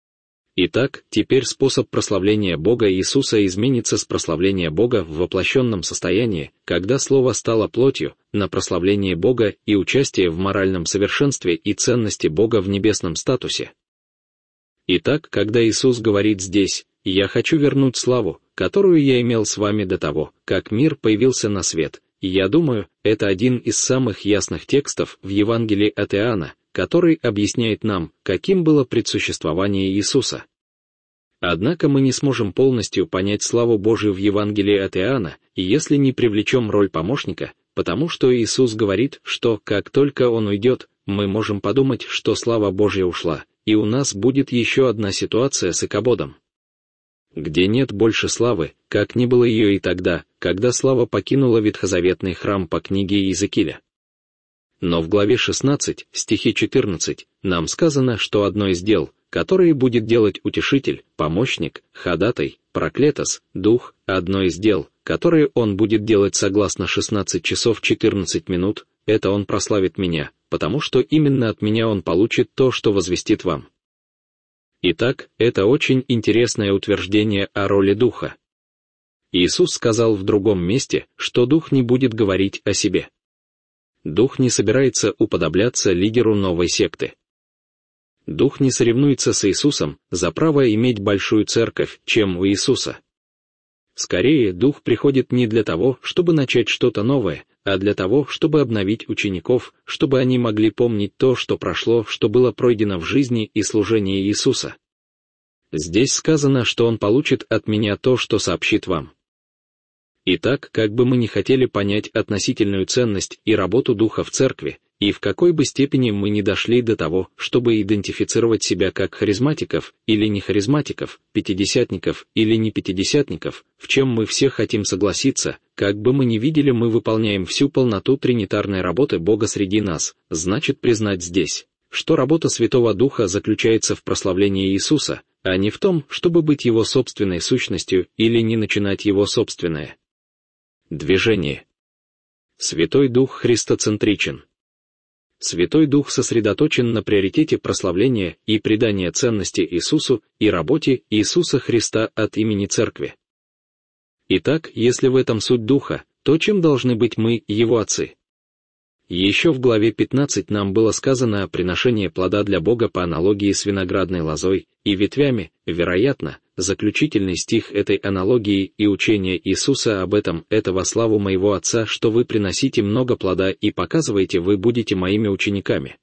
Итак, теперь способ прославления Бога Иисуса изменится с прославления Бога в воплощенном состоянии, когда Слово стало плотью, на прославление Бога и участие в моральном совершенстве и ценности Бога в небесном статусе. Итак, когда Иисус говорит здесь: «Я хочу вернуть славу, которую я имел с вами до того, как мир появился на свет», я думаю, это один из самых ясных текстов в Евангелии от Иоанна, который объясняет нам, каким было предсуществование Иисуса. Однако мы не сможем полностью понять славу Божию в Евангелии от Иоанна, если не привлечем роль помощника, потому что Иисус говорит, что как только Он уйдет, мы можем подумать, что слава Божья ушла, и у нас будет еще одна ситуация с Икабодом, где нет больше славы, как не было ее и тогда, когда слава покинула ветхозаветный храм по книге Иезекииля. Но в главе шестнадцать, стихе четырнадцать, нам сказано, что одно из дел, которые будет делать утешитель, помощник, ходатай, проклетос, дух, одно из дел, которые он будет делать согласно шестнадцать часов четырнадцать минут, это он прославит меня, потому что именно от меня он получит то, что возвестит вам. Итак, это очень интересное утверждение о роли Духа. Иисус сказал в другом месте, что Дух не будет говорить о себе. Дух не собирается уподобляться лидеру новой секты. Дух не соревнуется с Иисусом за право иметь большую церковь, чем у Иисуса. Скорее, Дух приходит не для того, чтобы начать что-то новое, а для того, чтобы обновить учеников, чтобы они могли помнить то, что прошло, что было пройдено в жизни и служении Иисуса. Здесь сказано, что Он получит от меня то, что сообщит вам. Итак, как бы мы ни хотели понять относительную ценность и работу Духа в церкви, и в какой бы степени мы ни дошли до того, чтобы идентифицировать себя как харизматиков или не харизматиков, пятидесятников или не пятидесятников, в чем мы все хотим согласиться, как бы мы ни видели, мы выполняем всю полноту тринитарной работы Бога среди нас, значит признать здесь, что работа Святого Духа заключается в прославлении Иисуса, а не в том, чтобы быть Его собственной сущностью или не начинать Его собственное движение. Святой Дух христоцентричен. Святой Дух сосредоточен на приоритете прославления и придания ценности Иисусу и работе Иисуса Христа от имени Церкви. Итак, если в этом суть Духа, то чем должны быть мы, Его отцы? Еще в главе пятнадцать нам было сказано о приношении плода для Бога по аналогии с виноградной лозой и ветвями, вероятно, заключительный стих этой аналогии и учение Иисуса об этом: «Это во славу моего Отца, что вы приносите много плода и показываете, вы будете моими учениками».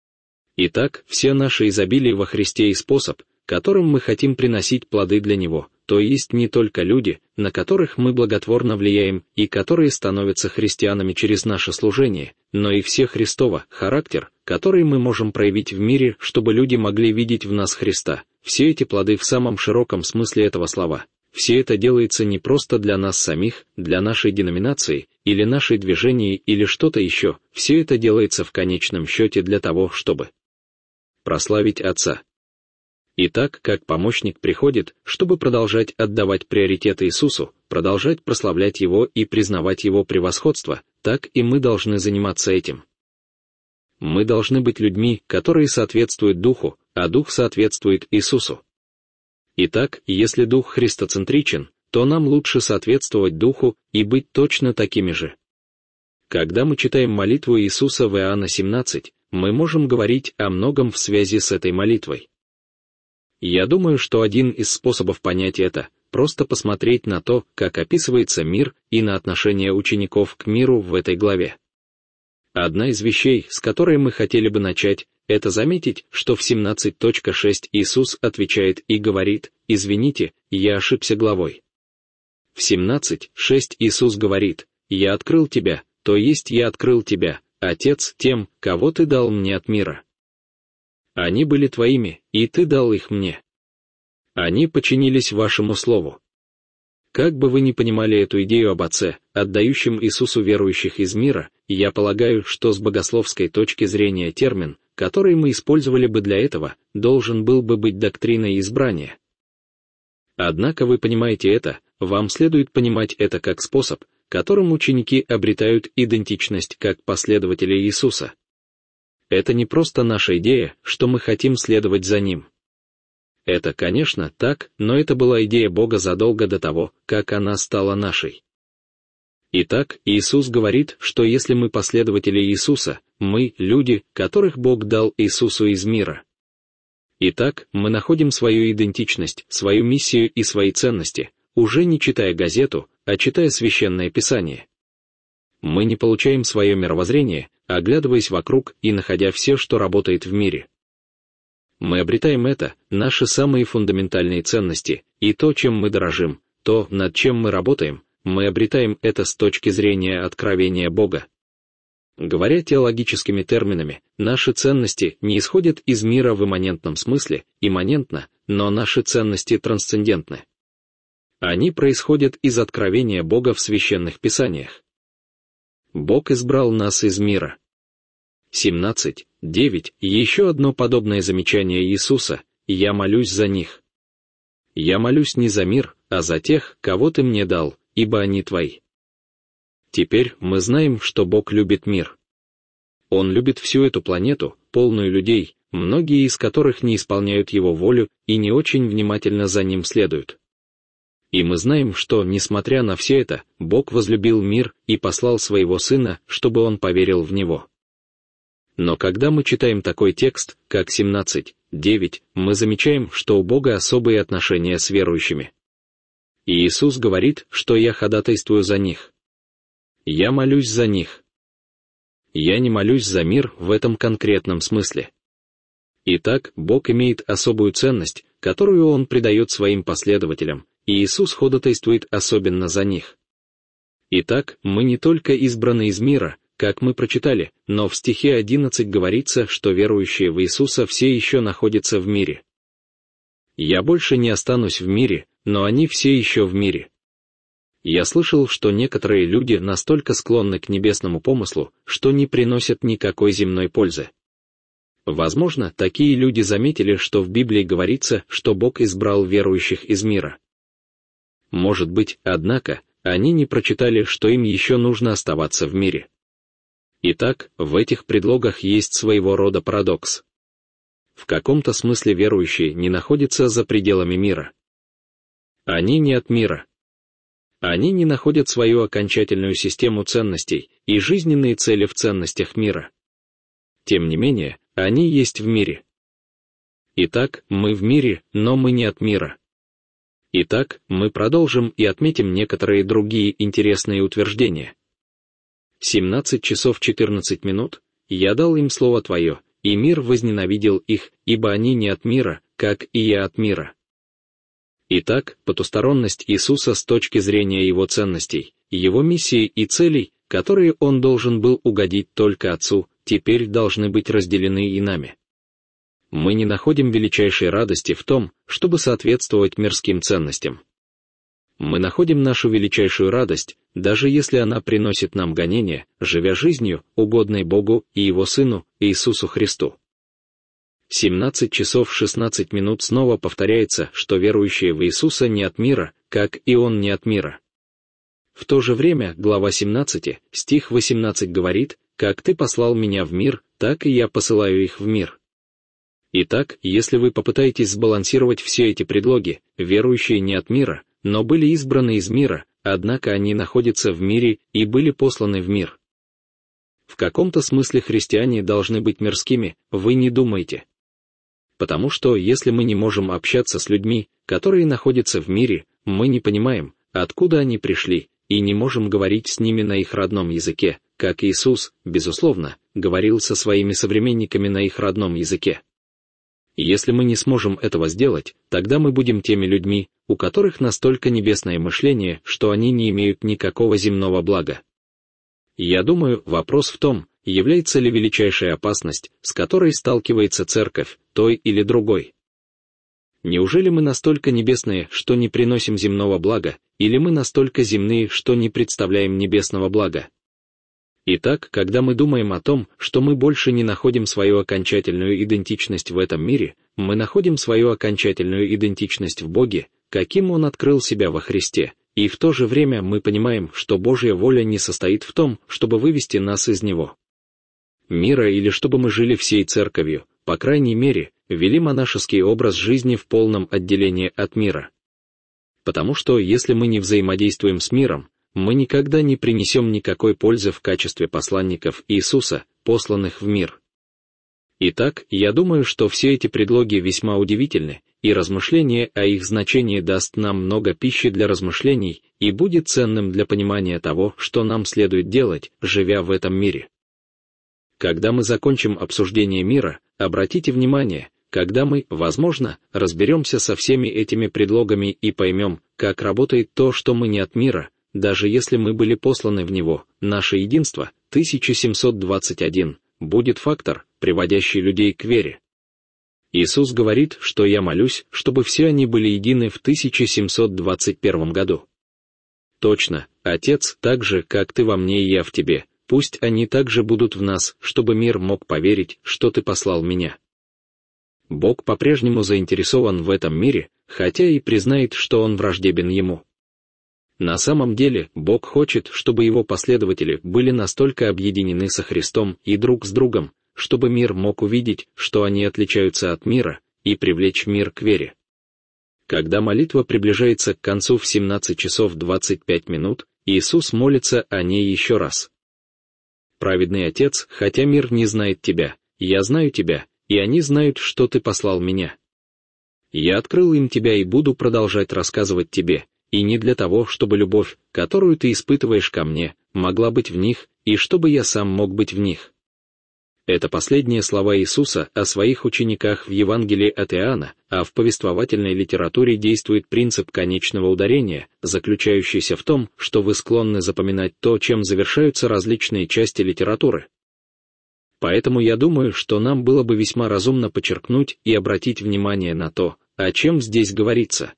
Итак, все наши изобилия во Христе и способ, которым мы хотим приносить плоды для Него, то есть не только люди, на которых мы благотворно влияем и которые становятся христианами через наше служение, но и все Христово характер, который мы можем проявить в мире, чтобы люди могли видеть в нас Христа. Все эти плоды в самом широком смысле этого слова. Все это делается не просто для нас самих, для нашей деноминации, или нашей движения, или что-то еще, все это делается в конечном счете для того, чтобы прославить Отца. И так, как помощник приходит, чтобы продолжать отдавать приоритет Иисусу, продолжать прославлять Его и признавать Его превосходство, так и мы должны заниматься этим. Мы должны быть людьми, которые соответствуют Духу, а Дух соответствует Иисусу. Итак, если Дух христоцентричен, то нам лучше соответствовать Духу и быть точно такими же. Когда мы читаем молитву Иисуса в Иоанна семнадцать, мы можем говорить о многом в связи с этой молитвой. Я думаю, что один из способов понять это — просто посмотреть на то, как описывается мир и на отношение учеников к миру в этой главе. Одна из вещей, с которой мы хотели бы начать, это заметить, что в семнадцать точка шесть Иисус отвечает и говорит: «Извините, я ошибся главой». В семнадцать шесть Иисус говорит: «Я открыл тебя, то есть я открыл тебя, Отец, тем, кого ты дал мне от мира. Они были твоими, и ты дал их мне. Они подчинились вашему слову». Как бы вы ни понимали эту идею об Отце, отдающем Иисусу верующих из мира, я полагаю, что с богословской точки зрения термин, который мы использовали бы для этого, должен был бы быть доктриной избрания. Однако вы понимаете это, вам следует понимать это как способ, которым ученики обретают идентичность как последователи Иисуса. Это не просто наша идея, что мы хотим следовать за Ним. Это, конечно, так, но это была идея Бога задолго до того, как она стала нашей. Итак, Иисус говорит, что если мы последователи Иисуса, мы — люди, которых Бог дал Иисусу из мира. Итак, мы находим свою идентичность, свою миссию и свои ценности, уже не читая газету, а читая Священное Писание. Мы не получаем свое мировоззрение, оглядываясь вокруг и находя все, что работает в мире. Мы обретаем это, наши самые фундаментальные ценности, и то, чем мы дорожим, то, над чем мы работаем, мы обретаем это с точки зрения откровения Бога. Говоря теологическими терминами, наши ценности не исходят из мира в имманентном смысле, имманентно, но наши ценности трансцендентны. Они происходят из откровения Бога в Священных Писаниях. Бог избрал нас из мира. семнадцать девять Еще одно подобное замечание Иисуса: «Я молюсь за них». «Я молюсь не за мир, а за тех, кого ты мне дал, ибо они твои». Теперь мы знаем, что Бог любит мир. Он любит всю эту планету, полную людей, многие из которых не исполняют Его волю и не очень внимательно за Ним следуют. И мы знаем, что, несмотря на все это, Бог возлюбил мир и послал Своего Сына, чтобы он поверил в Него. Но когда мы читаем такой текст, как семнадцать девять, мы замечаем, что у Бога особые отношения с верующими. И Иисус говорит, что «я ходатайствую за них». «Я молюсь за них». Я не молюсь за мир в этом конкретном смысле. Итак, Бог имеет особую ценность, которую Он придает Своим последователям, и Иисус ходатайствует особенно за них. Итак, мы не только избраны из мира, как мы прочитали, но в стихе одиннадцать говорится, что верующие в Иисуса все еще находятся в мире. «Я больше не останусь в мире, но они все еще в мире». Я слышал, что некоторые люди настолько склонны к небесному помыслу, что не приносят никакой земной пользы. Возможно, такие люди заметили, что в Библии говорится, что Бог избрал верующих из мира. Может быть, однако, они не прочитали, что им еще нужно оставаться в мире. Итак, в этих предлогах есть своего рода парадокс. В каком-то смысле верующие не находятся за пределами мира. Они не от мира. Они не находят свою окончательную систему ценностей и жизненные цели в ценностях мира. Тем не менее, они есть в мире. Итак, мы в мире, но мы не от мира. Итак, мы продолжим и отметим некоторые другие интересные утверждения. семнадцать часов четырнадцать минут, «Я дал им слово Твое, и мир возненавидел их, ибо они не от мира, как и я от мира». Итак, потусторонность Иисуса с точки зрения Его ценностей, Его миссии и целей, которые Он должен был угодить только Отцу, теперь должны быть разделены и нами. Мы не находим величайшей радости в том, чтобы соответствовать мирским ценностям. Мы находим нашу величайшую радость, даже если она приносит нам гонения, живя жизнью, угодной Богу и Его Сыну, Иисусу Христу. семнадцать часов шестнадцать минут снова повторяется, что верующие в Иисуса не от мира, как и Он не от мира. В то же время глава семнадцать, стих восемнадцать говорит: «Как ты послал меня в мир, так и я посылаю их в мир». Итак, если вы попытаетесь сбалансировать все эти предлоги, верующие не от мира, но были избраны из мира, однако они находятся в мире и были посланы в мир. В каком-то смысле христиане должны быть мирскими, вы не думаете. Потому что если мы не можем общаться с людьми, которые находятся в мире, мы не понимаем, откуда они пришли, и не можем говорить с ними на их родном языке, как Иисус, безусловно, говорил со своими современниками на их родном языке. Если мы не сможем этого сделать, тогда мы будем теми людьми, у которых настолько небесное мышление, что они не имеют никакого земного блага. Я думаю, вопрос в том, является ли величайшая опасность, с которой сталкивается церковь, той или другой. Неужели мы настолько небесные, что не приносим земного блага, или мы настолько земные, что не представляем небесного блага? Итак, когда мы думаем о том, что мы больше не находим свою окончательную идентичность в этом мире, мы находим свою окончательную идентичность в Боге, каким Он открыл себя во Христе, и в то же время мы понимаем, что Божья воля не состоит в том, чтобы вывести нас из него. Мира или чтобы мы жили всей церковью, по крайней мере, вели монашеский образ жизни в полном отделении от мира. Потому что если мы не взаимодействуем с миром, мы никогда не принесем никакой пользы в качестве посланников Иисуса, посланных в мир. Итак, я думаю, что все эти предлоги весьма удивительны, и размышление о их значении даст нам много пищи для размышлений и будет ценным для понимания того, что нам следует делать, живя в этом мире. Когда мы закончим обсуждение мира, обратите внимание, когда мы, возможно, разберемся со всеми этими предлогами и поймем, как работает то, что мы не от мира, даже если мы были посланы в него, наше единство, тысяча семьсот двадцать один, будет фактор, приводящий людей к вере. Иисус говорит, что я молюсь, чтобы все они были едины в тысяча семьсот двадцать первом году. Точно, Отец, так же, как ты во мне и я в тебе, пусть они также будут в нас, чтобы мир мог поверить, что ты послал меня. Бог по-прежнему заинтересован в этом мире, хотя и признает, что он враждебен ему. На самом деле, Бог хочет, чтобы его последователи были настолько объединены со Христом и друг с другом, чтобы мир мог увидеть, что они отличаются от мира, и привлечь мир к вере. Когда молитва приближается к концу в семнадцать часов двадцать пять минут, Иисус молится о ней еще раз. «Праведный Отец, хотя мир не знает Тебя, я знаю Тебя, и они знают, что Ты послал Меня. Я открыл им Тебя и буду продолжать рассказывать Тебе, и не для того, чтобы любовь, которую Ты испытываешь ко мне, могла быть в них, и чтобы я сам мог быть в них». Это последние слова Иисуса о своих учениках в Евангелии от Иоанна, а в повествовательной литературе действует принцип конечного ударения, заключающийся в том, что вы склонны запоминать то, чем завершаются различные части литературы. Поэтому я думаю, что нам было бы весьма разумно подчеркнуть и обратить внимание на то, о чем здесь говорится.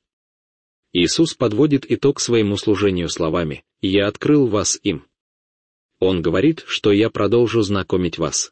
Иисус подводит итог своему служению словами: «Я открыл вас им». Он говорит, что я продолжу знакомить вас.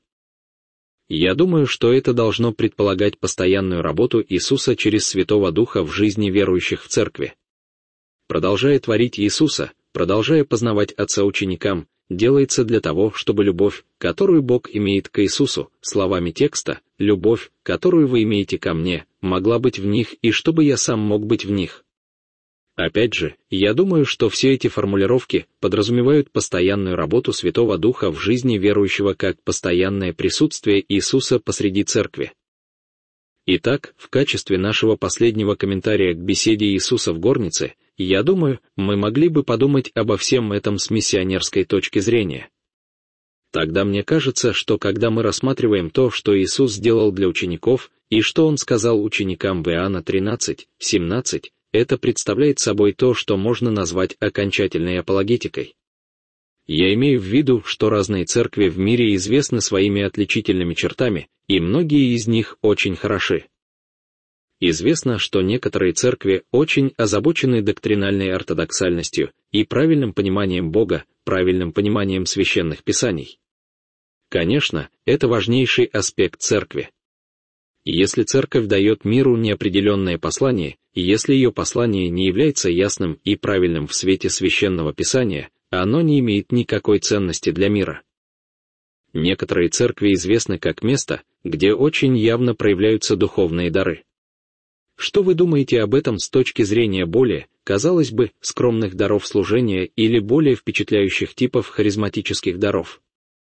Я думаю, что это должно предполагать постоянную работу Иисуса через Святого Духа в жизни верующих в церкви. Продолжая творить Иисуса, продолжая познавать Отца ученикам, делается для того, чтобы любовь, которую Бог имеет к Иисусу, словами текста, любовь, которую вы имеете ко мне, могла быть в них и чтобы я сам мог быть в них. Опять же, я думаю, что все эти формулировки подразумевают постоянную работу Святого Духа в жизни верующего как постоянное присутствие Иисуса посреди церкви. Итак, в качестве нашего последнего комментария к беседе Иисуса в горнице, я думаю, мы могли бы подумать обо всем этом с миссионерской точки зрения. Тогда мне кажется, что когда мы рассматриваем то, что Иисус сделал для учеников, и что Он сказал ученикам в Иоанна тринадцать семнадцать, это представляет собой то, что можно назвать окончательной апологетикой. Я имею в виду, что разные церкви в мире известны своими отличительными чертами, и многие из них очень хороши. Известно, что некоторые церкви очень озабочены доктринальной ортодоксальностью и правильным пониманием Бога, правильным пониманием священных писаний. Конечно, это важнейший аспект церкви. Если церковь дает миру неопределенное послание, и если ее послание не является ясным и правильным в свете священного писания, оно не имеет никакой ценности для мира. Некоторые церкви известны как место, где очень явно проявляются духовные дары. Что вы думаете об этом с точки зрения более, казалось бы, скромных даров служения или более впечатляющих типов харизматических даров?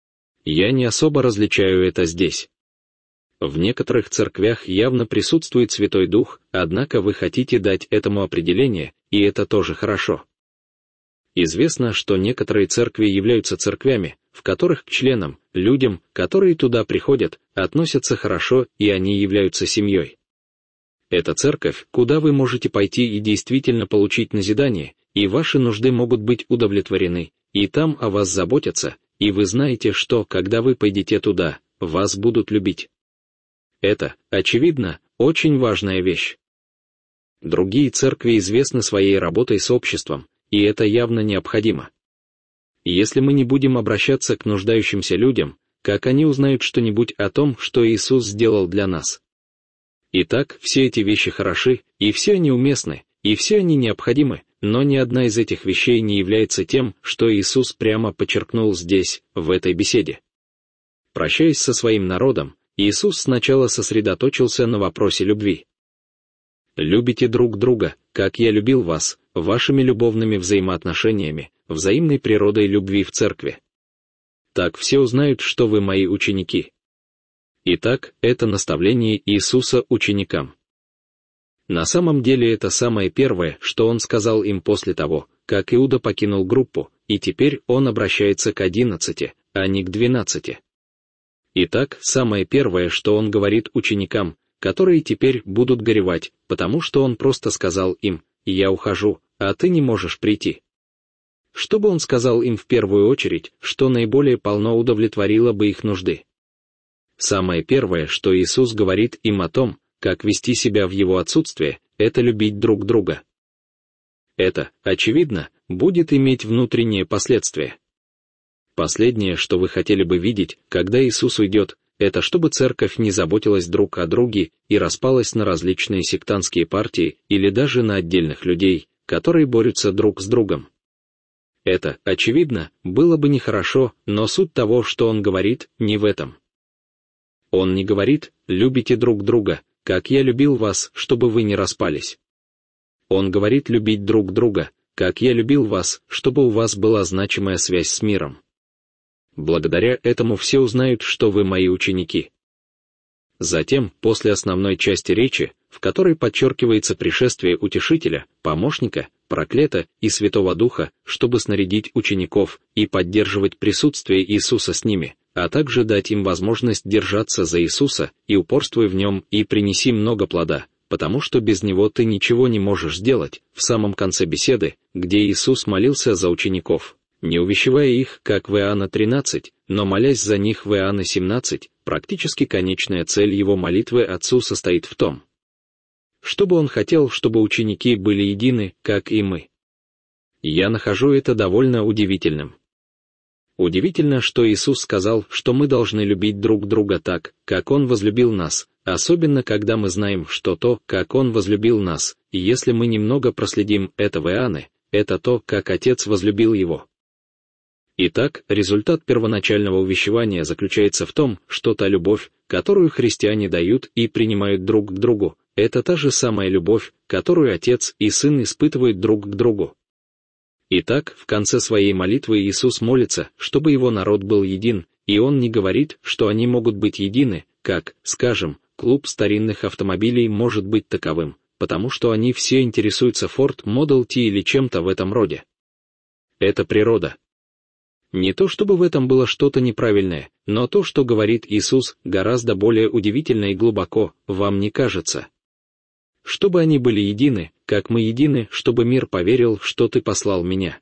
Я не особо различаю это здесь. В некоторых церквях явно присутствует Святой Дух, однако вы хотите дать этому определение, и это тоже хорошо. Известно, что некоторые церкви являются церквями, в которых к членам, людям, которые туда приходят, относятся хорошо, и они являются семьей. Это церковь, куда вы можете пойти и действительно получить назидание, и ваши нужды могут быть удовлетворены, и там о вас заботятся, и вы знаете, что, когда вы пойдете туда, вас будут любить. Это, очевидно, очень важная вещь. Другие церкви известны своей работой с обществом, и это явно необходимо. Если мы не будем обращаться к нуждающимся людям, как они узнают что-нибудь о том, что Иисус сделал для нас? Итак, все эти вещи хороши, и все они уместны, и все они необходимы, но ни одна из этих вещей не является тем, что Иисус прямо подчеркнул здесь, в этой беседе. Прощаясь со своим народом, Иисус сначала сосредоточился на вопросе любви. «Любите друг друга, как я любил вас, вашими любовными взаимоотношениями, взаимной природой любви в церкви. Так все узнают, что вы мои ученики». Итак, это наставление Иисуса ученикам. На самом деле это самое первое, что он сказал им после того, как Иуда покинул группу, и теперь он обращается к одиннадцати, а не к двенадцати. Итак, самое первое, что он говорит ученикам, которые теперь будут горевать, потому что он просто сказал им: «Я ухожу, а ты не можешь прийти». Что бы он сказал им в первую очередь, что наиболее полно удовлетворило бы их нужды? Самое первое, что Иисус говорит им о том, как вести себя в его отсутствие, это любить друг друга. Это, очевидно, будет иметь внутренние последствия. Последнее, что вы хотели бы видеть, когда Иисус уйдет, это чтобы церковь не заботилась друг о друге и распалась на различные сектантские партии или даже на отдельных людей, которые борются друг с другом. Это, очевидно, было бы нехорошо, но суть того, что он говорит, не в этом. Он не говорит: «Любите друг друга, как я любил вас, чтобы вы не распались». Он говорит любить друг друга, как я любил вас, чтобы у вас была значимая связь с миром. Благодаря этому все узнают, что вы мои ученики. Затем, после основной части речи, в которой подчеркивается пришествие Утешителя, Помощника, Проклета и Святого Духа, чтобы снарядить учеников и поддерживать присутствие Иисуса с ними, а также дать им возможность держаться за Иисуса и упорствуй в нем и принеси много плода, потому что без него ты ничего не можешь сделать, в самом конце беседы, где Иисус молился за учеников, не увещевая их, как в Иоанна тринадцать, но молясь за них в Иоанна семнадцать, практически конечная цель его молитвы Отцу состоит в том, чтобы он хотел, чтобы ученики были едины, как и мы. Я нахожу это довольно удивительным. Удивительно, что Иисус сказал, что мы должны любить друг друга так, как Он возлюбил нас, особенно когда мы знаем, что то, как Он возлюбил нас, и если мы немного проследим это в Иоанне, это то, как Отец возлюбил Его. Итак, результат первоначального увещевания заключается в том, что та любовь, которую христиане дают и принимают друг к другу, это та же самая любовь, которую Отец и Сын испытывают друг к другу. Итак, в конце своей молитвы Иисус молится, чтобы его народ был един, и он не говорит, что они могут быть едины, как, скажем, клуб старинных автомобилей может быть таковым, потому что они все интересуются Ford Model T или чем-то в этом роде. Это природа. Не то чтобы в этом было что-то неправильное, но то, что говорит Иисус, гораздо более удивительно и глубоко, вам не кажется? Чтобы они были едины, как мы едины, чтобы мир поверил, что ты послал меня.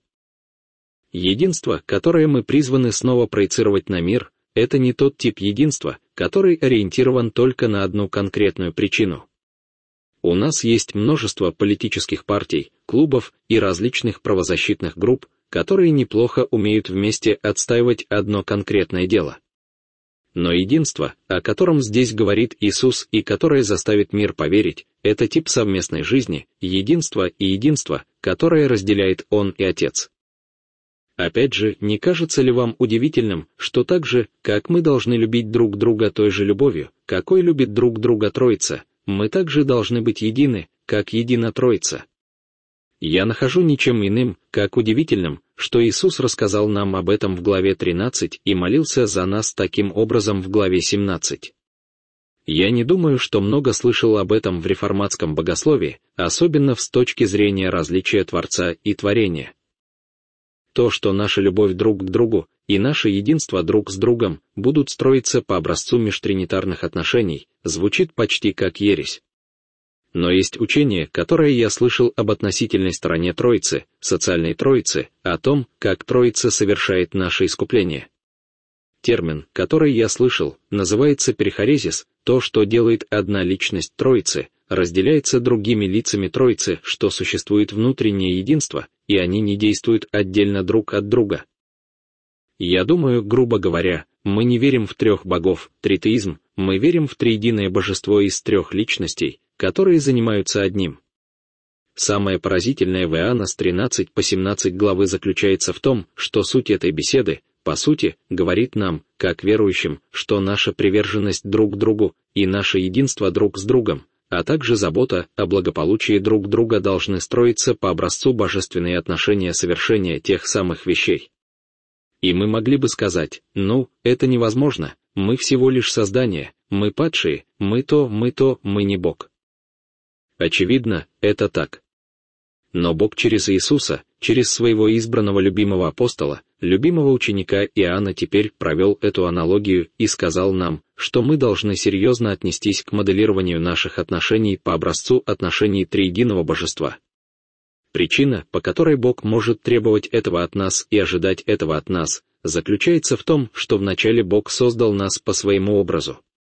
Единство, которое мы призваны снова проецировать на мир, это не тот тип единства, который ориентирован только на одну конкретную причину. У нас есть множество политических партий, клубов и различных правозащитных групп, которые неплохо умеют вместе отстаивать одно конкретное дело. Но единство, о котором здесь говорит Иисус и которое заставит мир поверить, это тип совместной жизни, единство и единство, которое разделяет Он и Отец. Опять же, не кажется ли вам удивительным, что так же, как мы должны любить друг друга той же любовью, какой любит друг друга Троица, мы также должны быть едины, как едина Троица? Я нахожу ничем иным, как удивительным, что Иисус рассказал нам об этом в главе тринадцать и молился за нас таким образом в главе семнадцать. Я не думаю, что много слышал об этом в реформатском богословии, особенно с точки зрения различия Творца и творения. То, что наша любовь друг к другу и наше единство друг с другом будут строиться по образцу межтринитарных отношений, звучит почти как ересь. Но есть учение, которое я слышал об относительной стороне Троицы, социальной Троицы, о том, как Троица совершает наше искупление. Термин, который я слышал, называется перихорезис, то, что делает одна личность Троицы, разделяется другими лицами Троицы, что существует внутреннее единство, и они не действуют отдельно друг от друга. Я думаю, грубо говоря, мы не верим в трех богов, тритеизм, мы верим в триединое божество из трех личностей, которые занимаются одним. Самое поразительное в Иоанна с тринадцать по семнадцать главы заключается в том, что суть этой беседы, по сути, говорит нам, как верующим, что наша приверженность друг к другу и наше единство друг с другом, а также забота о благополучии друг друга должны строиться по образцу божественные отношения совершения тех самых вещей. И мы могли бы сказать, ну, это невозможно, мы всего лишь создание, мы падшие, мы то, мы то, мы не Бог. Очевидно, это так. Но Бог через Иисуса, через своего избранного любимого апостола, любимого ученика Иоанна теперь провел эту аналогию и сказал нам, что мы должны серьезно отнестись к моделированию наших отношений по образцу отношений триединого божества. Причина, по которой Бог может требовать этого от нас и ожидать этого от нас, заключается в том, что вначале Бог создал нас по своему образу.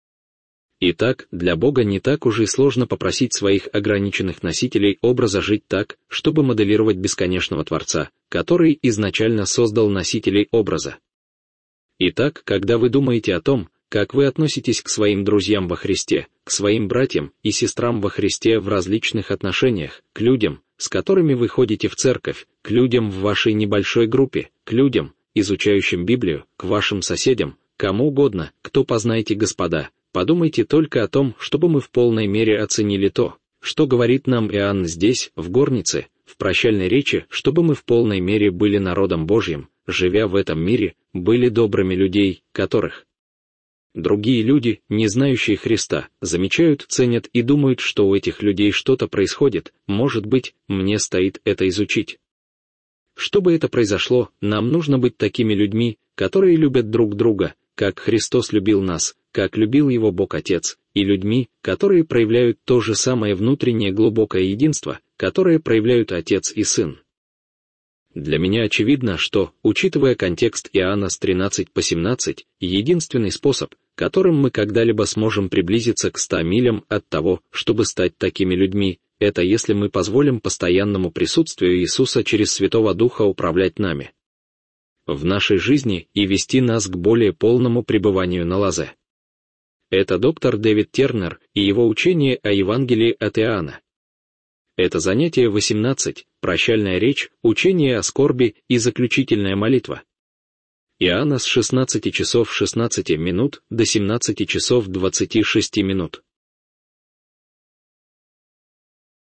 Итак, для Бога не так уж и сложно попросить своих ограниченных носителей образа жить так, чтобы моделировать бесконечного Творца, который изначально создал носителей образа. Итак, когда вы думаете о том, как вы относитесь к своим друзьям во Христе, к своим братьям и сестрам во Христе в различных отношениях, к людям, с которыми вы ходите в церковь, к людям в вашей небольшой группе, к людям, изучающим Библию, к вашим соседям, кому угодно, кто познаете Господа, подумайте только о том, чтобы мы в полной мере оценили то, что говорит нам Иоанн здесь, в горнице, в прощальной речи, чтобы мы в полной мере были народом Божьим, живя в этом мире, были добрыми людей, которых другие люди, не знающие Христа, замечают, ценят и думают, что у этих людей что-то происходит, может быть, мне стоит это изучить. Чтобы это произошло, нам нужно быть такими людьми, которые любят друг друга, как Христос любил нас, как любил его Бог Отец, и людьми, которые проявляют то же самое внутреннее глубокое единство, которое проявляют Отец и Сын. Для меня очевидно, что, учитывая контекст Иоанна с тринадцать по семнадцать, единственный способ, которым мы когда-либо сможем приблизиться к ста милям от того, чтобы стать такими людьми, это если мы позволим постоянному присутствию Иисуса через Святого Духа управлять нами в нашей жизни и вести нас к более полному пребыванию на лозе. Это доктор Дэвид Тернер и его учение о Евангелии от Иоанна. Это занятие восемнадцать, прощальная речь, учение о скорби и заключительная молитва. Иоанна с шестнадцати часов шестнадцати минут до семнадцати часов двадцати шести минут.